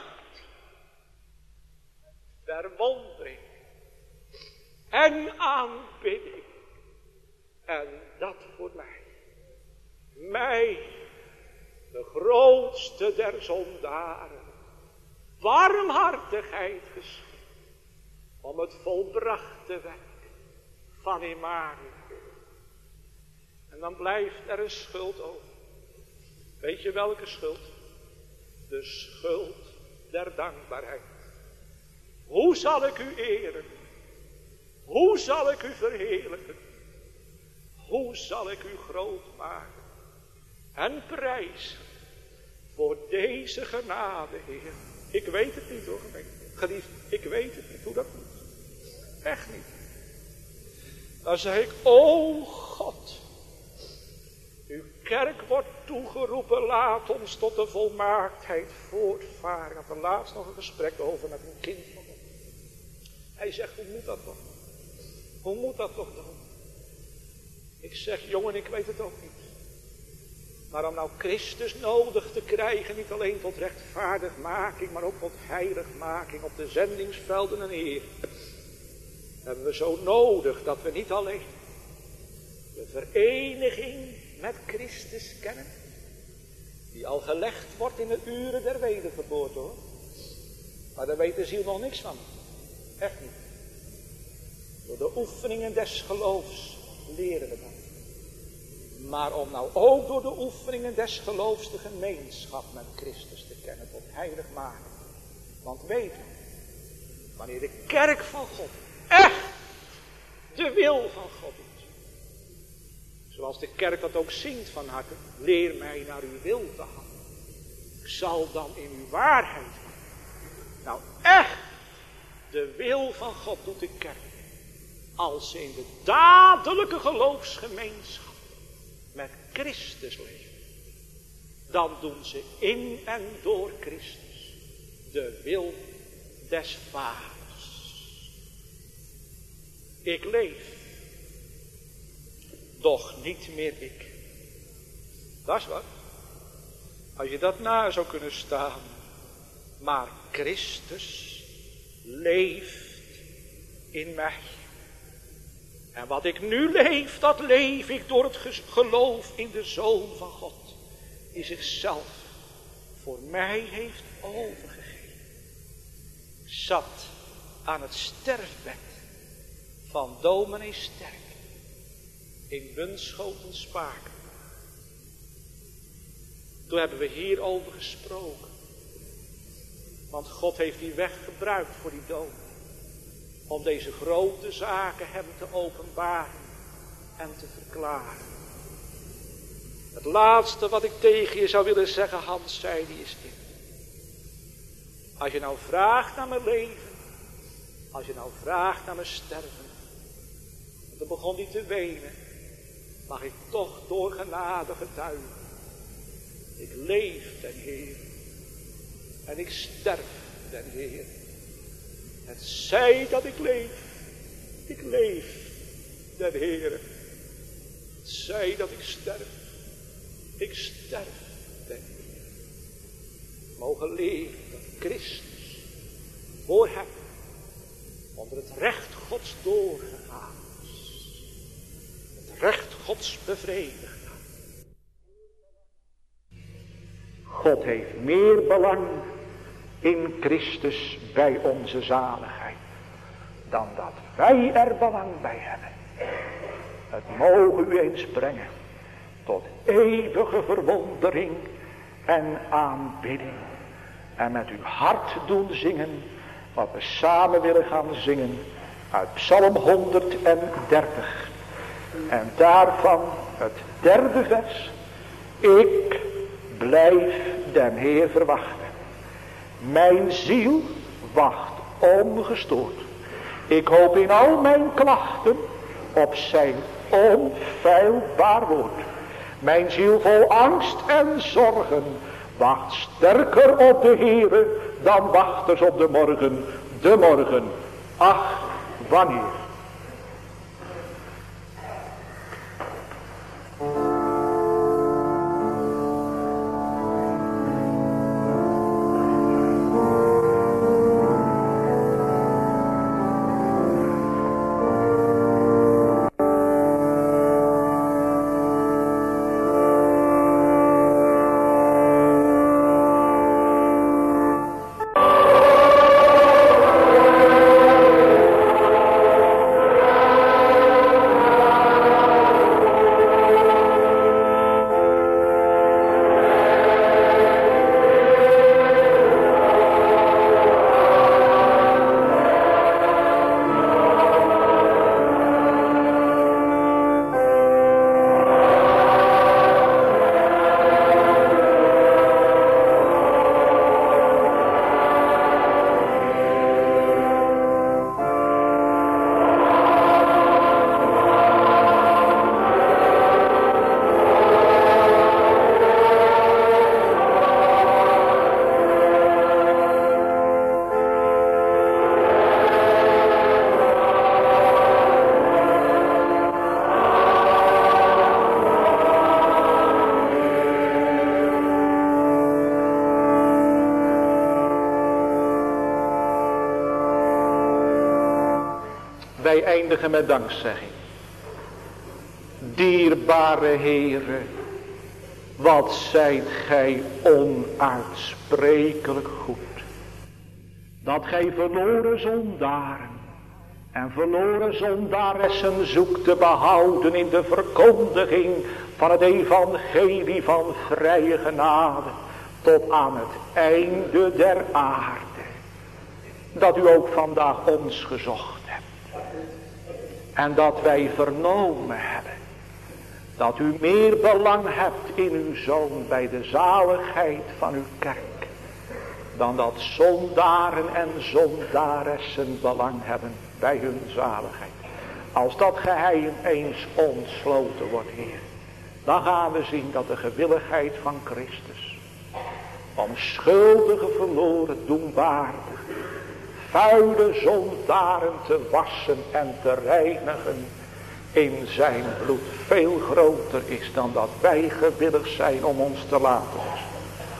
Verwondering en aanbidding. En dat voor mij. Mij, de grootste der zondaren, warmhartigheid geschikt om het volbrachte werk van Immanuel. En dan blijft er een schuld over. Weet je welke schuld? De schuld der dankbaarheid. Hoe zal ik u eren? Hoe zal ik u verheerlijken? Hoe zal ik u groot maken en prijzen voor deze genade, Heer? Ik weet het niet hoor, geliefd, ik weet het niet hoe dat moet. Echt niet. Dan zeg ik, o God, uw kerk wordt toegeroepen, laat ons tot de volmaaktheid voortvaren. Ik had er laatst nog een gesprek over met een kind van ons. Hij zegt, hoe moet dat toch? Hoe moet dat toch dan? Ik zeg, jongen, ik weet het ook niet. Maar om nou Christus nodig te krijgen, niet alleen tot rechtvaardigmaking, maar ook tot heiligmaking op de zendingsvelden en Heer, hebben we zo nodig dat we niet alleen de vereniging met Christus kennen, die al gelegd wordt in de uren der wedergeboorte hoor. Maar daar weet de ziel nog niks van. Echt niet. Door de oefeningen des geloofs leren we dat. Maar om nou ook door de oefeningen des geloofs de gemeenschap met Christus te kennen, tot heiligmaking. Want weet u, wanneer de kerk van God echt de wil van God doet, zoals de kerk dat ook zingt van harte, leer mij naar uw wil te handelen. Ik zal dan in uw waarheid handelen. Nou echt, de wil van God doet de kerk. Als ze in de dadelijke geloofsgemeenschap met Christus leven, dan doen ze in en door Christus de wil des Vaders. Ik leef, doch niet meer ik. Dat is wat. Als je dat na zou kunnen staan. Maar Christus leeft in mij. En wat ik nu leef, dat leef ik door het geloof in de Zoon van God. Die zichzelf voor mij heeft overgegeven. Zat aan het sterfbed van dominee Sterk in Bunschoten Spaken. Toen hebben we hierover gesproken. Want God heeft die weg gebruikt voor die dominee. Om deze grote zaken hem te openbaren en te verklaren. Het laatste wat ik tegen je zou willen zeggen, Hans, zei die, is dit. Als je nou vraagt naar mijn leven. Als je nou vraagt naar mijn sterven. En toen begon hij te wenen. Mag ik toch door genade getuigen. Ik leef den Heer. En ik sterf den Heer. Het zij dat ik leef. Ik leef den Heer. Het zij dat ik sterf. Ik sterf den Heer. Mogen leven dat Christus voor hem onder het recht Gods doorgegaan is. Het recht Gods bevredigd. God heeft meer belang in Christus bij onze zaligheid dan dat wij er belang bij hebben. Het mogen u eens brengen tot eeuwige verwondering en aanbidding. En met uw hart doen zingen wat we samen willen gaan zingen uit Psalm honderddertig. En daarvan het derde vers. Ik blijf den Heer verwachten. Mijn ziel wacht ongestoord. Ik hoop in al mijn klachten op zijn onfeilbaar woord. Mijn ziel vol angst en zorgen wacht sterker op de Heere dan wachters op de morgen. De morgen, ach, wanneer. Wij eindigen met dankzegging. Dierbare Heere, wat zijt gij onuitsprekelijk goed. Dat gij verloren zondaren en verloren zondaressen zoekt te behouden in de verkondiging van het evangelie van vrije genade tot aan het einde der aarde. Dat u ook vandaag ons gezocht hebt. En dat wij vernomen hebben dat u meer belang hebt in uw Zoon bij de zaligheid van uw kerk. Dan dat zondaren en zondaressen belang hebben bij hun zaligheid. Als dat geheim eens ontsloten wordt, Heer. Dan gaan we zien dat de gewilligheid van Christus. Om schuldige verloren doenwaardig. Vuile zondaren te wassen en te reinigen. In zijn bloed veel groter is dan dat wij gewillig zijn om ons te laten wassen.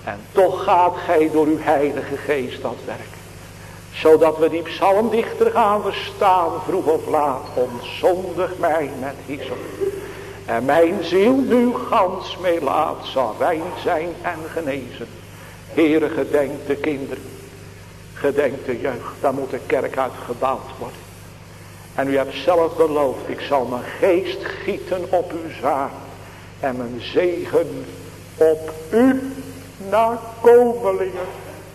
En toch gaat gij door uw heilige geest dat werk. Zodat we die psalmdichter gaan verstaan, vroeg of laat, ontzondig mij met hyssop. En mijn ziel nu gans mee laat, zal rein zijn en genezen. Heere, gedenk de kinderen, gedenk de jeugd, daar moet de kerk uit gebouwd worden. En u hebt zelf beloofd, ik zal mijn geest gieten op uw zaad en mijn zegen op u nakomelingen.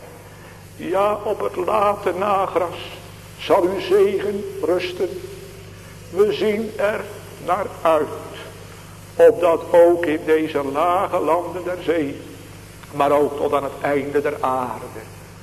Ja, op het late nagras zal uw zegen rusten. We zien er naar uit, opdat ook in deze lage landen der zee, maar ook tot aan het einde der aarde,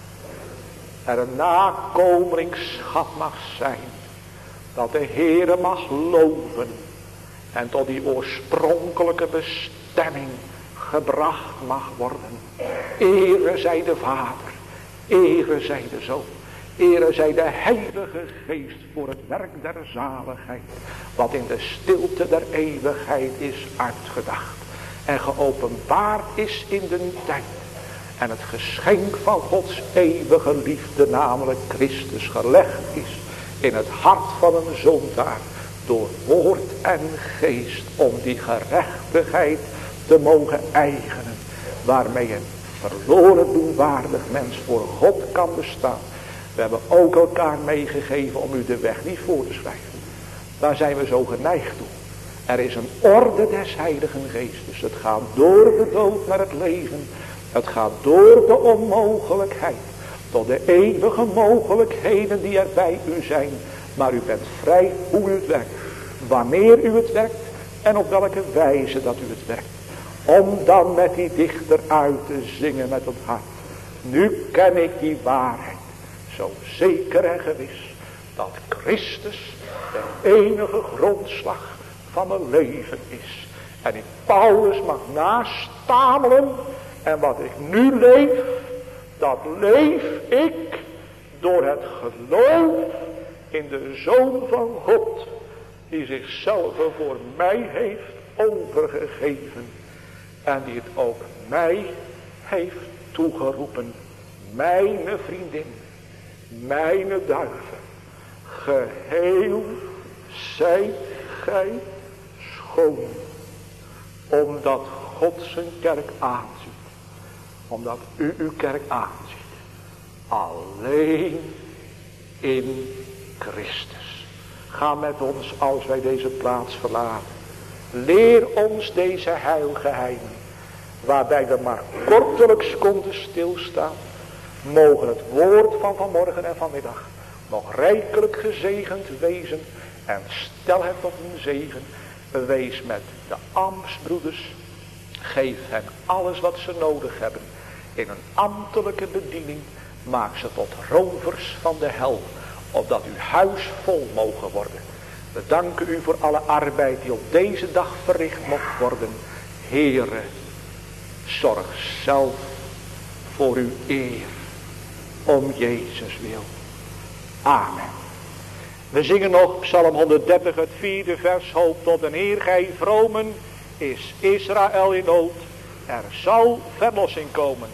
er een nakomelingschap mag zijn, dat de Heere mag loven en tot die oorspronkelijke bestemming gebracht mag worden. Ere zij de Vader, ere zij de Zoon, ere zij de Heilige Geest voor het werk der zaligheid, wat in de stilte der eeuwigheid is uitgedacht en geopenbaard is in de tijd. En het geschenk van Gods eeuwige liefde, namelijk Christus, gelegd is in het hart van een zondaar door woord en geest, om die gerechtigheid te mogen eigenen, waarmee een verloren doenwaardig mens voor God kan bestaan. We hebben ook elkaar meegegeven om u de weg niet voor te schrijven. Daar zijn we zo geneigd toe. Er is een orde des Heiligen Geestes. Het gaat door de dood naar het leven. Het gaat door de onmogelijkheid tot de eeuwige mogelijkheden die er bij u zijn. Maar u bent vrij hoe u het werkt. Wanneer u het werkt en op welke wijze dat u het werkt. Om dan met die dichter uit te zingen met het hart. Nu ken ik die waarheid. Zo zeker en gewis. Dat Christus de enige grondslag van mijn leven is. En ik Paulus mag nastamelen. En wat ik nu leef. Dat leef ik door het geloof in de Zoon van God. Die zichzelf voor mij heeft overgegeven. En die het ook mij heeft toegeroepen. Mijn vriendin. Mijn duiven. Geheel zijt gij schoon. Omdat God zijn kerk aanziet. Omdat u uw kerk aanziet. Alleen in Christus. Ga met ons als wij deze plaats verlaten. Leer ons deze heilgeheimen. Waarbij we maar kortelijks konden stilstaan. Mogen het woord van vanmorgen en vanmiddag nog rijkelijk gezegend wezen. En stel het tot een zegen. Wees met de ambtsbroeders. Geef hen alles wat ze nodig hebben. In een ambtelijke bediening. Maak ze tot rovers van de hel. Opdat uw huis vol mogen worden. We danken u voor alle arbeid die op deze dag verricht mocht worden. Heere, zorg zelf voor uw eer. Om Jezus wil. Amen. We zingen nog Psalm honderddertig, het vierde vers. Hoop tot een Heer, gij vromen, is Israël in nood. Er zal verlossing komen.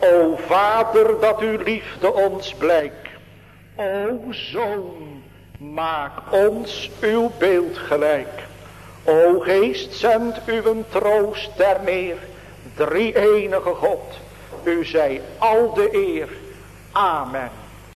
O Vader, dat uw liefde ons blijkt. O Zoon, maak ons uw beeld gelijk. O Geest, zend uw troost ter meer. Drie enige God, u zij al de eer. Amen.